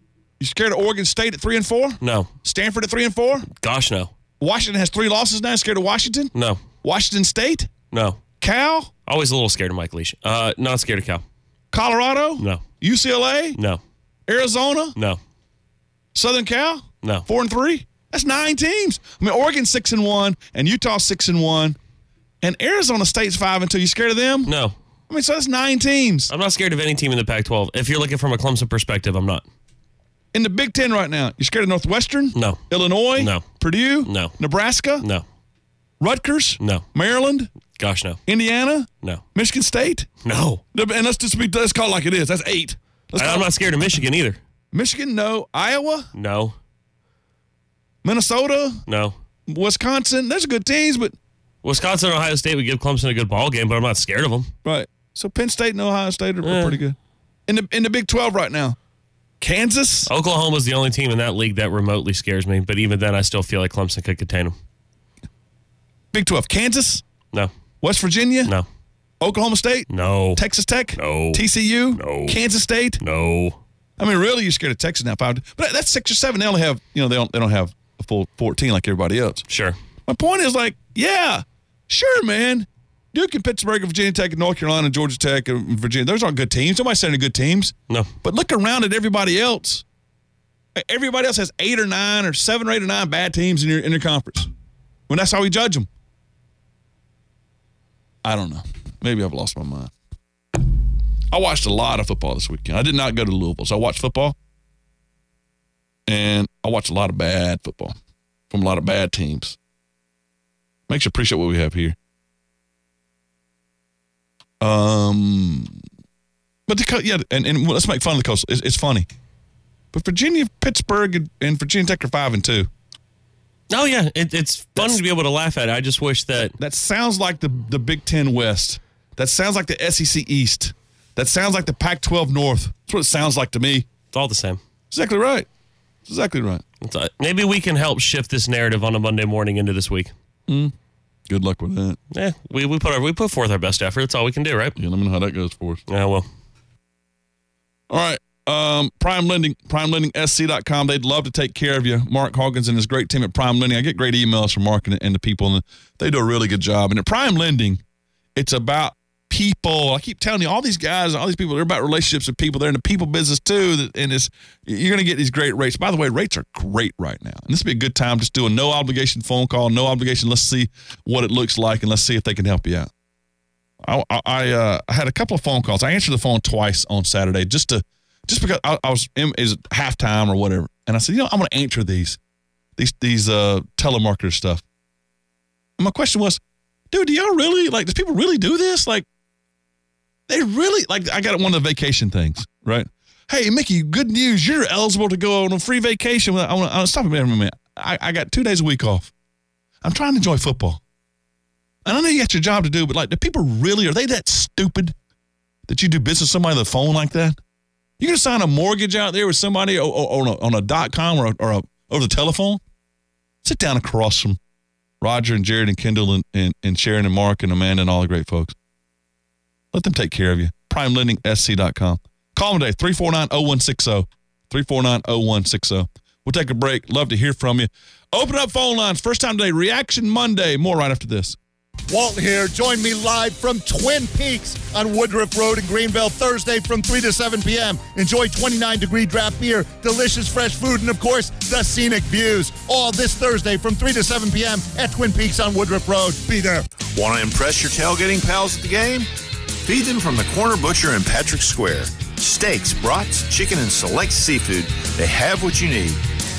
Speaker 7: You scared of Oregon State at 3-4?
Speaker 1: No.
Speaker 7: Stanford at 3-4?
Speaker 1: Gosh, no.
Speaker 7: Washington has 3 losses now. Scared of Washington?
Speaker 1: No.
Speaker 7: Washington State?
Speaker 1: No.
Speaker 7: Cal?
Speaker 1: Always a little scared of Mike Leach. Not scared of Cal.
Speaker 7: Colorado?
Speaker 1: No.
Speaker 7: UCLA?
Speaker 1: No.
Speaker 7: Arizona?
Speaker 1: No.
Speaker 7: Southern Cal?
Speaker 1: No.
Speaker 7: 4-3? That's 9 teams. I mean, Oregon 6-1 and Utah 6-1, and Arizona State's 5-2. You scared of them?
Speaker 1: No.
Speaker 7: I mean, so that's 9 teams.
Speaker 1: I'm not scared of any team in the Pac-12. If you're looking from a Clemson perspective, I'm not.
Speaker 7: In the Big Ten right now, you scared of Northwestern?
Speaker 1: No.
Speaker 7: Illinois?
Speaker 1: No.
Speaker 7: Purdue?
Speaker 1: No.
Speaker 7: Nebraska?
Speaker 1: No.
Speaker 7: Rutgers?
Speaker 1: No.
Speaker 7: Maryland?
Speaker 1: Gosh, no.
Speaker 7: Indiana?
Speaker 1: No.
Speaker 7: Michigan State?
Speaker 1: No.
Speaker 7: And let's call it like it is. That's 8.
Speaker 1: I'm not scared of Michigan either.
Speaker 7: Michigan? No. Iowa?
Speaker 1: No.
Speaker 7: Minnesota?
Speaker 1: No.
Speaker 7: Wisconsin? There's good teams, but
Speaker 1: Wisconsin and Ohio State would give Clemson a good ball game, but I'm not scared of them.
Speaker 7: Right. So Penn State and Ohio State are pretty good. In the Big 12 right now, Kansas?
Speaker 1: Oklahoma's the only team in that league that remotely scares me, but even then I still feel like Clemson could contain them.
Speaker 7: Big 12, Kansas?
Speaker 1: No.
Speaker 7: West Virginia?
Speaker 1: No.
Speaker 7: Oklahoma State?
Speaker 1: No.
Speaker 7: Texas Tech?
Speaker 1: No.
Speaker 7: TCU?
Speaker 1: No.
Speaker 7: Kansas State?
Speaker 1: No.
Speaker 7: I mean, really, you're scared of Texas now, 5. But that's 6 or 7. They only have, they don't have a full 14 like everybody else.
Speaker 1: Sure.
Speaker 7: My point is sure, man. Duke and Pittsburgh and Virginia Tech and North Carolina and Georgia Tech and Virginia, those aren't good teams. Nobody's saying they're good teams.
Speaker 1: No.
Speaker 7: But look around at everybody else. Everybody else has 8 or 9 or 7 or 8 or 9 bad teams in your conference. When that's how we judge them. I don't know. Maybe I've lost my mind. I watched a lot of football this weekend. I did not go to Louisville, so I watched football. And I watched a lot of bad football from a lot of bad teams. Makes you appreciate what we have here. But and let's make fun of the Coastal. It's funny. But Virginia, Pittsburgh, and Virginia Tech are 5-2.
Speaker 1: Oh, yeah. It's fun to be able to laugh at it. I just wish that...
Speaker 7: That sounds like the Big Ten West. That sounds like the SEC East. That sounds like the Pac-12 North. That's what it sounds like to me.
Speaker 1: It's all the same.
Speaker 7: Exactly right. Exactly right.
Speaker 1: Maybe we can help shift this narrative on a Monday morning into this week.
Speaker 7: Good luck with that.
Speaker 1: Yeah, we put forth our best effort. That's all we can do, right?
Speaker 7: Yeah, let me know how that goes for us.
Speaker 1: Yeah, well.
Speaker 7: All right. Prime Lending, PrimeLendingSC.com. They'd love to take care of you. Mark Hawkins and his great team at Prime Lending. I get great emails from Mark and the people, and they do a really good job. And at Prime Lending, it's about people. I keep telling you, all these guys, all these people, they're about relationships with people. They're in the people business too, and you're going to get these great rates. By the way, rates are great right now. And this would be a good time just do a no-obligation phone call, no obligation. Let's see what it looks like, and let's see if they can help you out. I had a couple of phone calls. I answered the phone twice on Saturday just because I was is halftime or whatever. And I said, I'm going to answer these telemarketer stuff. And my question was, dude, do y'all really, does people really do this? They really, I got one of the vacation things, right? Hey, Mickey, good news. You're eligible to go on a free vacation. I want to stop a minute. I got 2 days a week off. I'm trying to enjoy football. And I know you got your job to do, but do people really, are they that stupid that you do business with somebody on the phone like that? You're going to sign a mortgage out there with somebody on a .com or over the telephone? Sit down across from Roger and Jared and Kendall and Sharon and Mark and Amanda and all the great folks. Let them take care of you. PrimeLendingSC.com. Call them today, 349-0160. 349-0160. We'll take a break. Love to hear from you. Open up phone lines. First time today, Reaction Monday. More right after this.
Speaker 21: Walt here. Join me live from Twin Peaks on Woodruff Road in Greenville Thursday from 3 to 7 p.m. Enjoy 29-degree draft beer, delicious fresh food, and, of course, the scenic views. All this Thursday from 3 to 7 p.m. at Twin Peaks on Woodruff Road. Be there.
Speaker 22: Want to impress your tailgating pals at the game? Feed them from the Corner Butcher in Patrick Square. Steaks, brats, chicken, and select seafood. They have what you need.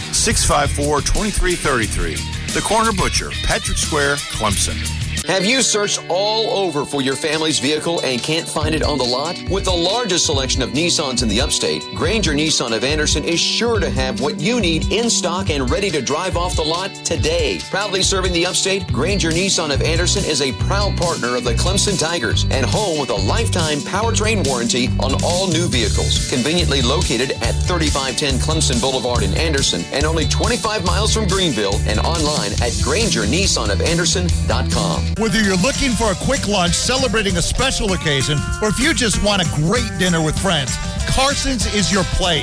Speaker 22: 654-2333. The Corner Butcher, Patrick Square, Clemson.
Speaker 12: Have you searched all over for your family's vehicle and can't find it on the lot? With the largest selection of Nissans in the upstate, Granger Nissan of Anderson is sure to have what you need in stock and ready to drive off the lot today. Proudly serving the upstate, Granger Nissan of Anderson is a proud partner of the Clemson Tigers and home with a lifetime powertrain warranty on all new vehicles. Conveniently located at 3510 Clemson Boulevard in Anderson and only 25 miles from Greenville and online at GrangerNissanofAnderson.com.
Speaker 21: Whether you're looking for a quick lunch, celebrating a special occasion, or if you just want a great dinner with friends, Carson's is your place.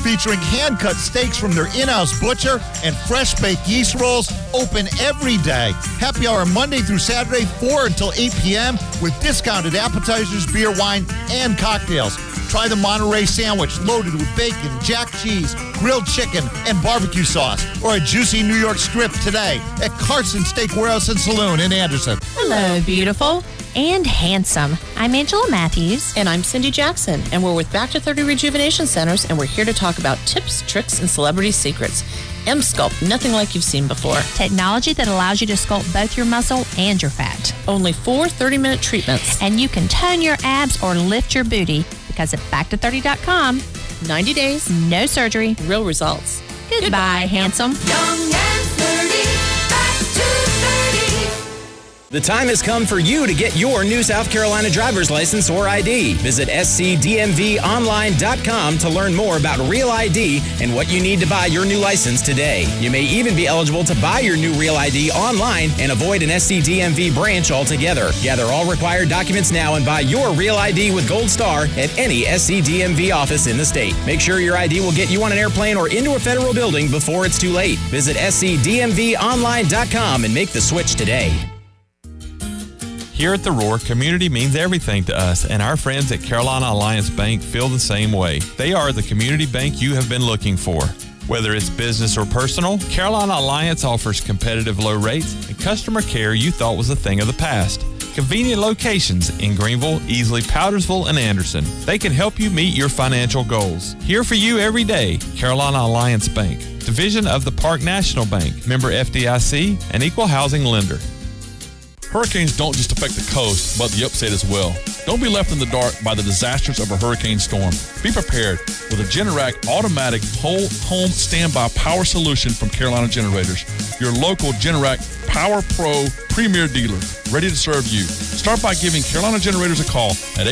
Speaker 21: featuring hand-cut steaks from their in-house butcher and fresh-baked yeast rolls, open every day. Happy hour Monday through Saturday, 4 until 8 p.m. with discounted appetizers, beer, wine, and cocktails. Try the Monterey sandwich loaded with bacon, jack cheese, grilled chicken, and barbecue sauce. Or a juicy New York strip today at Carson Steak Warehouse and Saloon in Anderson.
Speaker 2: Hello, beautiful and handsome. I'm Angela Matthews.
Speaker 6: And I'm Cindy Jackson. And we're with Back to 30 Rejuvenation Centers, and we're here to talk about tips, tricks, and celebrity secrets. M-Sculpt, nothing like you've seen before.
Speaker 2: Technology that allows you to sculpt both your muscle and your fat.
Speaker 6: Only 4 30-minute treatments.
Speaker 2: And you can tone your abs or lift your booty because at Back230.com,
Speaker 6: 90 days,
Speaker 2: no surgery,
Speaker 6: real results.
Speaker 2: Goodbye, handsome.
Speaker 20: Young and 30, back to 30.
Speaker 15: The time has come for you to get your new South Carolina driver's license or ID. Visit scdmvonline.com to learn more about Real ID and what you need to buy your new license today. You may even be eligible to buy your new Real ID online and avoid an SCDMV branch altogether. Gather all required documents now and buy your Real ID with Gold Star at any SCDMV office in the state. Make sure your ID will get you on an airplane or into a federal building before it's too late. Visit scdmvonline.com and make the switch today.
Speaker 11: Here at The Roar, community means everything to us, and our friends at Carolina Alliance Bank feel the same way. They are the community bank you have been looking for. Whether it's business or personal, Carolina Alliance offers competitive low rates and customer care you thought was a thing of the past. Convenient locations in Greenville, Easley, Powdersville, and Anderson. They can help you meet your financial goals. Here for you every day, Carolina Alliance Bank, division of the Park National Bank, member FDIC, and equal housing lender.
Speaker 7: Hurricanes don't just affect the coast, but the upstate as well. Don't be left in the dark by the disasters of a hurricane storm. Be prepared with a Generac automatic whole home standby power solution from Carolina Generators, your local Generac Power Pro premier dealer, ready to serve you. Start by giving Carolina Generators a call at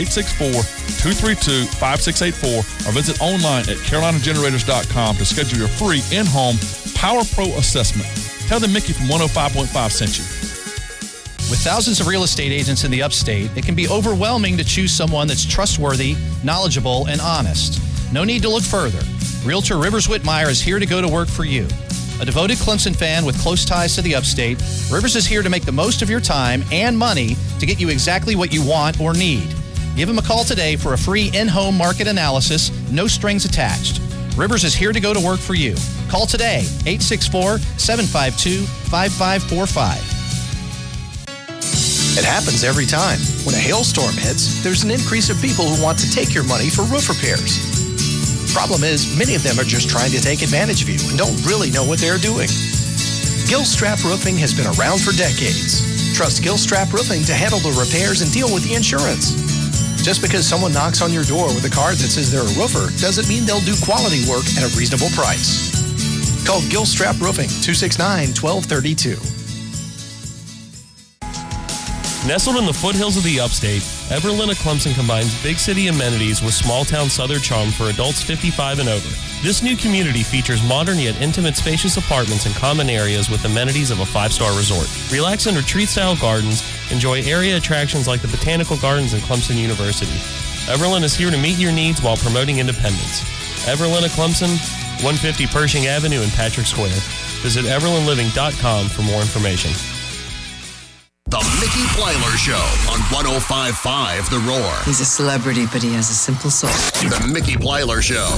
Speaker 7: 864-232-5684 or visit online at carolinagenerators.com to schedule your free in-home Power Pro assessment. Tell them Mickey from 105.5 sent you.
Speaker 23: With thousands of real estate agents in the upstate, it can be overwhelming to choose someone that's trustworthy, knowledgeable, and honest. No need to look further. Realtor Rivers Whitmire is here to go to work for you. A devoted Clemson fan with close ties to the upstate, Rivers is here to make the most of your time and money to get you exactly what you want or need. Give him a call today for a free in-home market analysis, no strings attached. Rivers is here to go to work for you. Call today, 864-752-5545.
Speaker 24: It happens every time. When a hailstorm hits, there's an increase of people who want to take your money for roof repairs. Problem is, many of them are just trying to take advantage of you and don't really know what they're doing. Gilstrap Roofing has been around for decades. Trust Gilstrap Roofing to handle the repairs and deal with the insurance. Just because someone knocks on your door with a card that says they're a roofer doesn't mean they'll do quality work at a reasonable price. Call Gilstrap Roofing, 269-1232.
Speaker 1: Nestled in the foothills of the upstate, Everlyn of Clemson combines big city amenities with small-town southern charm for adults 55 and over. This new community features modern yet intimate spacious apartments and common areas with amenities of a 5-star resort. Relax in retreat-style gardens, enjoy area attractions like the Botanical Gardens and Clemson University. Everlyn is here to meet your needs while promoting independence. Everlyn of Clemson, 150 Pershing Avenue in Patrick Square. Visit everlynliving.com for more information.
Speaker 17: The Mickey Plyler Show on 105.5 The Roar.
Speaker 25: He's a celebrity, but he has a simple soul.
Speaker 17: The Mickey Plyler Show.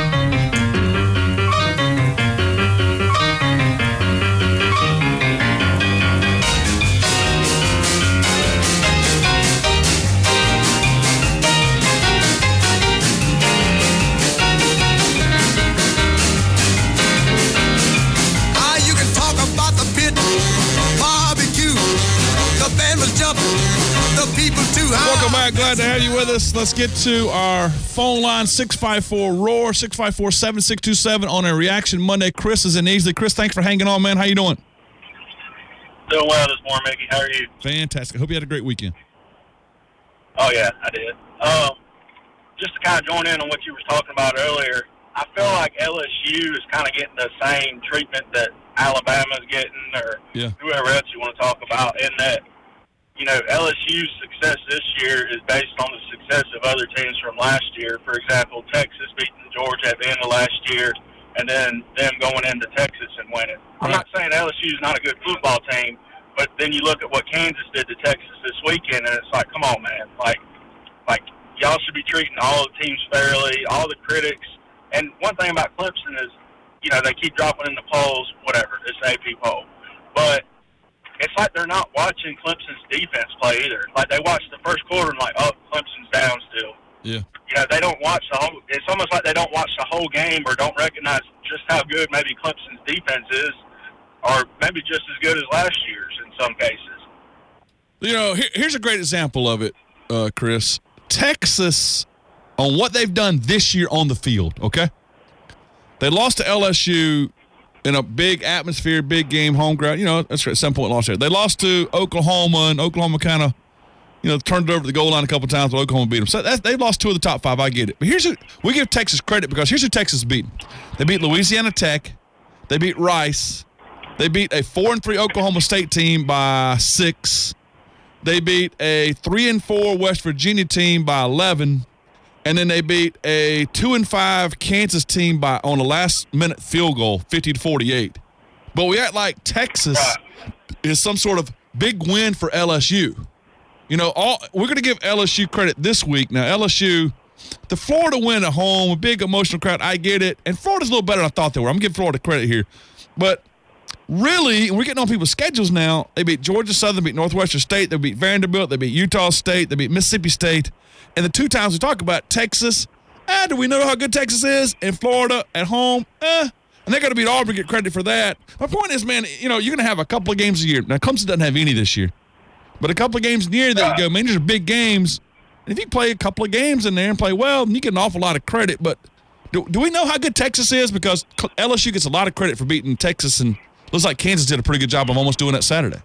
Speaker 20: You can talk about the pit, barbecue. The band was jumping, the people too high.
Speaker 7: Welcome back. Glad to have you with us. Let's get to our phone line, 654-ROAR, 654-7627 on a Reaction Monday. Chris is in Easley. Chris, thanks for hanging on, man. How you doing?
Speaker 26: Doing well this morning, Mickey. How are you?
Speaker 7: Fantastic. Hope you had a great weekend.
Speaker 26: Oh, yeah, I did. Just to kind of join in on what you were talking about earlier, I feel like LSU is kind of getting the same treatment that Alabama's getting, or whoever else you want to talk about, in that, you know, LSU's success this year is based on the success of other teams from last year. For example, Texas beating Georgia at the end of last year, and then them going into Texas and winning. I'm not saying LSU is not a good football team, but then you look at what Kansas did to Texas this weekend, and it's like, come on, man. Like y'all should be treating all the teams fairly, all the critics. And one thing about Clemson is, you know, they keep dropping in the polls, whatever. It's an AP poll. But it's like they're not watching Clemson's defense play either. Like, they watch the first quarter and like, oh, Clemson's down still.
Speaker 7: Yeah.
Speaker 26: You know, they don't watch the whole – it's almost like they don't watch the whole game or don't recognize just how good maybe Clemson's defense is, or maybe just as good as last year's in some cases.
Speaker 7: You know, here's a great example of it, Chris. Texas, on what they've done this year on the field, okay? They lost to LSU in a big atmosphere, big game, home ground. You know, that's right, 7-point loss there. They lost to Oklahoma, and Oklahoma kind of, you know, turned it over the goal line a couple times, but Oklahoma beat them. So they've lost 2 of the top 5. I get it. But we give Texas credit because here's who Texas beat. They beat Louisiana Tech. They beat Rice. They beat a 4-3 Oklahoma State team by 6. They beat a 3-4 West Virginia team by 11. And then they beat a 2-5 Kansas team on a last-minute field goal, 50-48. But we act like Texas is some sort of big win for LSU. You know, we're going to give LSU credit this week. Now, LSU, the Florida win at home, a big emotional crowd, I get it. And Florida's a little better than I thought they were. I'm giving Florida credit here. But really, we're getting on people's schedules now. They beat Georgia Southern, beat Northwestern State, they beat Vanderbilt, they beat Utah State, they beat Mississippi State. And the 2 times we talk about Texas, do we know how good Texas is? And Florida at home, and they're going to beat Auburn, get credit for that. My point is, man, you know, you're going to have a couple of games a year. Now, Clemson doesn't have any this year. But a couple of games in the year that you go, man, these are big games. And if you play a couple of games in there and play well, then you get an awful lot of credit. But do we know how good Texas is? Because LSU gets a lot of credit for beating Texas, and looks like Kansas did a pretty good job of almost doing that Saturday.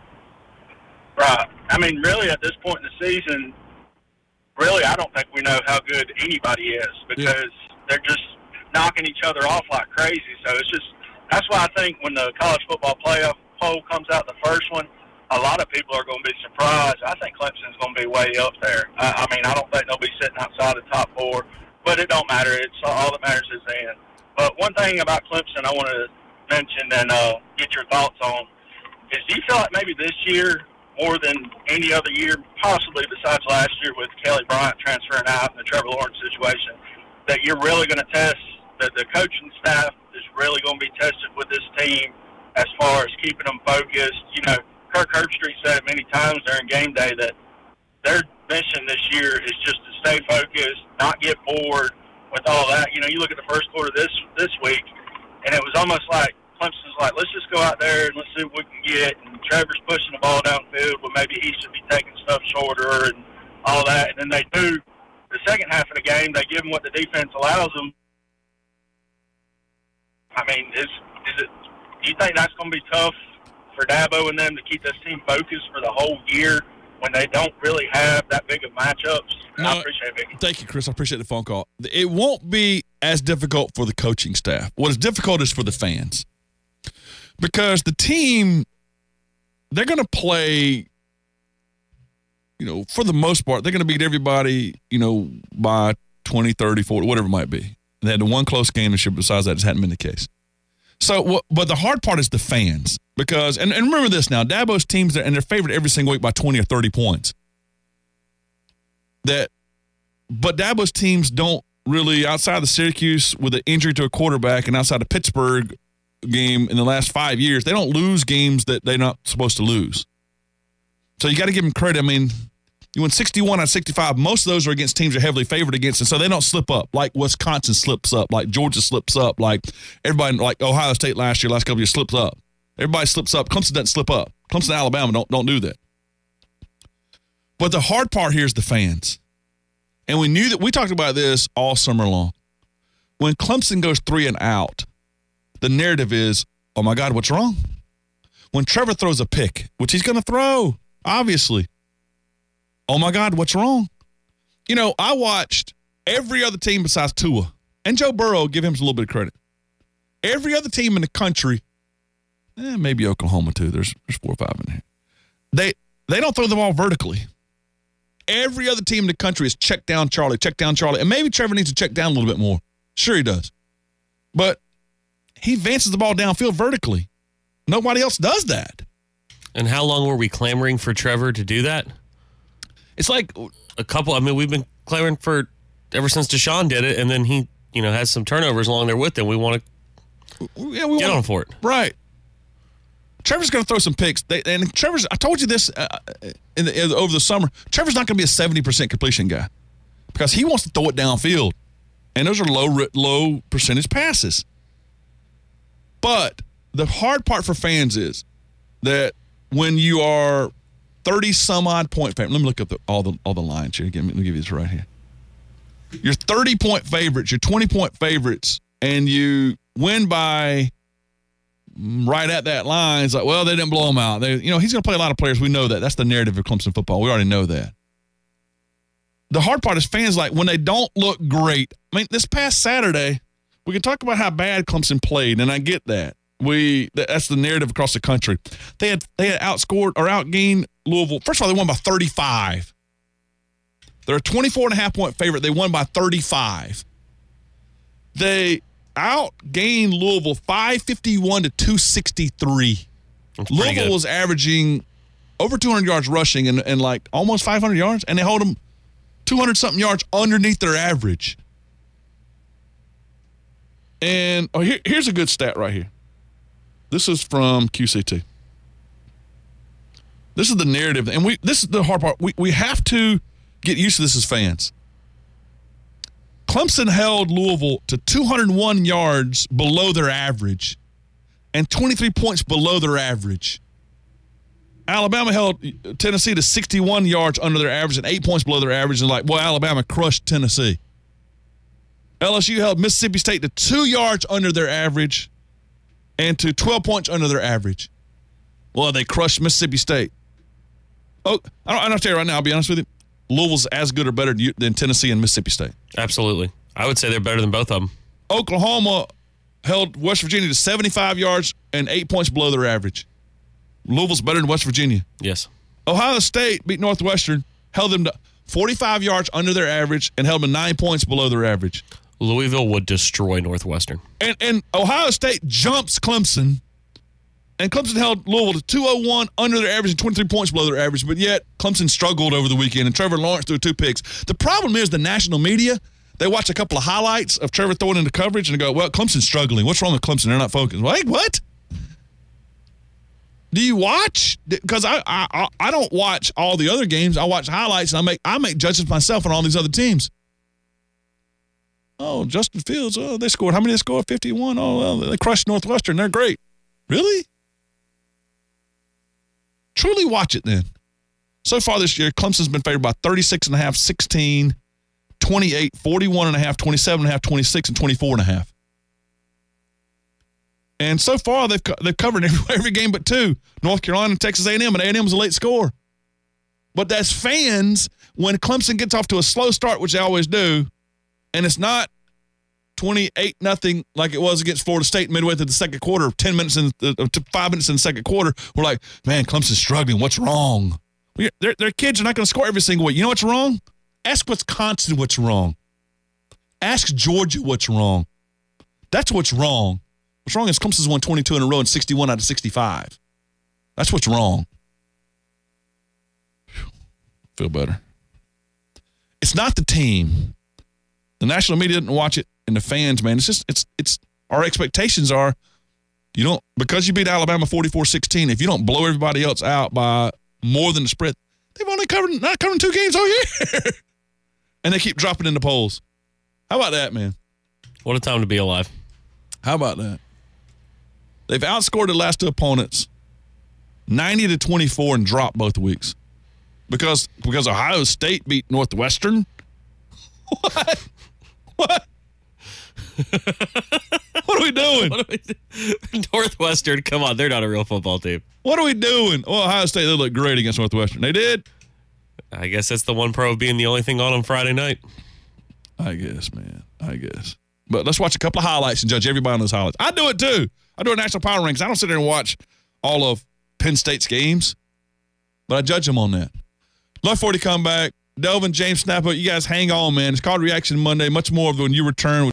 Speaker 26: Right. I mean, really, at this point in the season, really, I don't think we know how good anybody is because they're just knocking each other off like crazy. So it's just that's why I think when the college football playoff poll comes out, the first one, a lot of people are going to be surprised. I think Clemson's going to be way up there. I mean, I don't think they'll be sitting outside the top 4, but it don't matter. It's all that matters is the end. But one thing about Clemson I want to mention and get your thoughts on is, do you feel like maybe this year, more than any other year, possibly besides last year with Kelly Bryant transferring out and the Trevor Lawrence situation, that you're really going to test, that the coaching staff is really going to be tested with this team as far as keeping them focused? You know, Kirk Herbstreit said it many times during game day that their mission this year is just to stay focused, not get bored with all that. You know, you look at the first quarter this week, and it was almost like Clemson's like, let's just go out there and let's see what we can get. And Trevor's pushing the ball downfield, but maybe he should be taking stuff shorter and all that. And then they do the second half of the game. They give them what the defense allows them. I mean, is it? Do you think that's going to be tough for Dabo and them to keep this team focused for the whole year when they don't really have that big of matchups?
Speaker 7: No,
Speaker 26: I appreciate it, Vicky.
Speaker 7: Thank you, Chris. I appreciate the phone call. It won't be as difficult for the coaching staff. What is difficult is for the fans. Because the team, they're going to play, you know, for the most part, they're going to beat everybody, you know, by 20, 30, 40, whatever it might be. They had the one close game this year, besides that, it hadn't been the case. So, but the hard part is the fans. Because, and remember this now, Dabo's teams, and they're favored every single week by 20 or 30 points. But Dabo's teams don't really, outside of Syracuse with an injury to a quarterback and outside of Pittsburgh game in the last 5 years, they don't lose games that they're not supposed to lose. So you got to give them credit. I mean, you win 61 out of 65. Most of those are against teams you're heavily favored against, and so they don't slip up. Like Wisconsin slips up, like Georgia slips up, like everybody, like Ohio State last couple of years slips up. Everybody slips up. Clemson doesn't slip up. Clemson and Alabama don't do that. But the hard part here is the fans. And we knew that we talked about this all summer long. When Clemson goes 3 and out, the narrative is, oh, my God, what's wrong? When Trevor throws a pick, which he's going to throw, obviously, oh, my God, what's wrong? You know, I watched every other team besides Tua, and Joe Burrow, give him a little bit of credit. Every other team in the country, maybe Oklahoma too, there's 4 or 5 in there. They don't throw the ball vertically. Every other team in the country is check down Charlie, and maybe Trevor needs to check down a little bit more. Sure he does. But he advances the ball downfield vertically. Nobody else does that.
Speaker 1: And how long were we clamoring for Trevor to do that?
Speaker 7: It's like
Speaker 1: a couple. I mean, we've been clamoring for ever since Deshaun did it, and then he, has some turnovers along there with him. We want to get on for it.
Speaker 7: Right. Trevor's going to throw some picks. And Trevor's, I told you this over the summer, Trevor's not going to be a 70% completion guy because he wants to throw it downfield. And those are low percentage passes. But the hard part for fans is that when you are 30-some-odd point favorite, let me look up all the lines here. Let me give you this right here. You're 30-point favorites, you're 20-point favorites, and you win by right at that line. It's like, well, they didn't blow him out. He's going to play a lot of players. We know that. That's the narrative of Clemson football. We already know that. The hard part is fans when they don't look great. I mean, this past Saturday, we can talk about how bad Clemson played, and I get that. That's the narrative across the country. They had outscored or outgained Louisville. First of all, they won by 35. They're a 24.5-point favorite. They won by 35. They outgained Louisville 551 to 263. Louisville was averaging over 200 yards rushing and like almost 500 yards, and they hold them 200-something yards underneath their average. And here's a good stat right here. This is from QCT. This is the narrative, and this is the hard part. We have to get used to this as fans. Clemson held Louisville to 201 yards below their average and 23 points below their average. Alabama held Tennessee to 61 yards under their average and 8 points below their average, and Alabama crushed Tennessee. LSU held Mississippi State to 2 yards under their average and to 12 points under their average. Well, they crushed Mississippi State. Oh, I don't tell you right now, I'll be honest with you. Louisville's as good or better than Tennessee and Mississippi State.
Speaker 1: Absolutely. I would say they're better than both of them.
Speaker 7: Oklahoma held West Virginia to 75 yards and 8 points below their average. Louisville's better than West Virginia.
Speaker 1: Yes.
Speaker 7: Ohio State beat Northwestern, held them to 45 yards under their average and held them 9 points below their average.
Speaker 1: Louisville would destroy Northwestern.
Speaker 7: And Ohio State jumps Clemson, and Clemson held Louisville to 201 under their average and 23 points below their average, but yet Clemson struggled over the weekend, and Trevor Lawrence threw 2 picks. The problem is the national media, they watch a couple of highlights of Trevor throwing into coverage and they go, well, Clemson's struggling. What's wrong with Clemson? They're not focused. Wait, what? Do you watch? Because I don't watch all the other games. I watch highlights, and I make judgments myself on all these other teams. Oh, Justin Fields, they scored. How many they scored? 51. Oh, well, they crushed Northwestern. They're great. Really? Truly watch it then. So far this year, Clemson's been favored by 36.5, 16, 28, 41.5, 27.5, 26, and 24.5. And so far, they've covered every game but 2. North Carolina, Texas A&M, and A&M was a late score. But as fans, when Clemson gets off to a slow start, which they always do, and it's not 28-0 like it was against Florida State midway through the second quarter, 5 minutes in the second quarter, we're like, man, Clemson's struggling. What's wrong? Their kids are not going to score every single week. You know what's wrong? Ask Wisconsin what's wrong. Ask Georgia what's wrong. That's what's wrong. What's wrong is Clemson's won 22 in a row and 61 out of 65. That's what's wrong. Feel better. It's not the team. The national media didn't watch it, and the fans, man, it's our expectations are because you beat Alabama 44-16, if you don't blow everybody else out by more than the spread, they've only not covered 2 games all year. And they keep dropping in the polls. How about that, man?
Speaker 1: What a time to be alive.
Speaker 7: How about that? They've outscored the last 2 opponents 90-24 and dropped both weeks. Because Ohio State beat Northwestern? What? What are we doing?
Speaker 1: Northwestern, come on, they're not a real football team.
Speaker 7: What are we doing? Well, Ohio State, they looked great against Northwestern. They did?
Speaker 1: I guess that's the one pro of being the only thing on Friday night.
Speaker 7: I guess, man. I guess. But let's watch a couple of highlights and judge everybody on those highlights. I do it too. I do a national power rankings. I don't sit there and watch all of Penn State's games, but I judge them on that. Love 40 comeback. Delvin, James Snapper, you guys hang on, man. It's called Reaction Monday. Much more of when you return.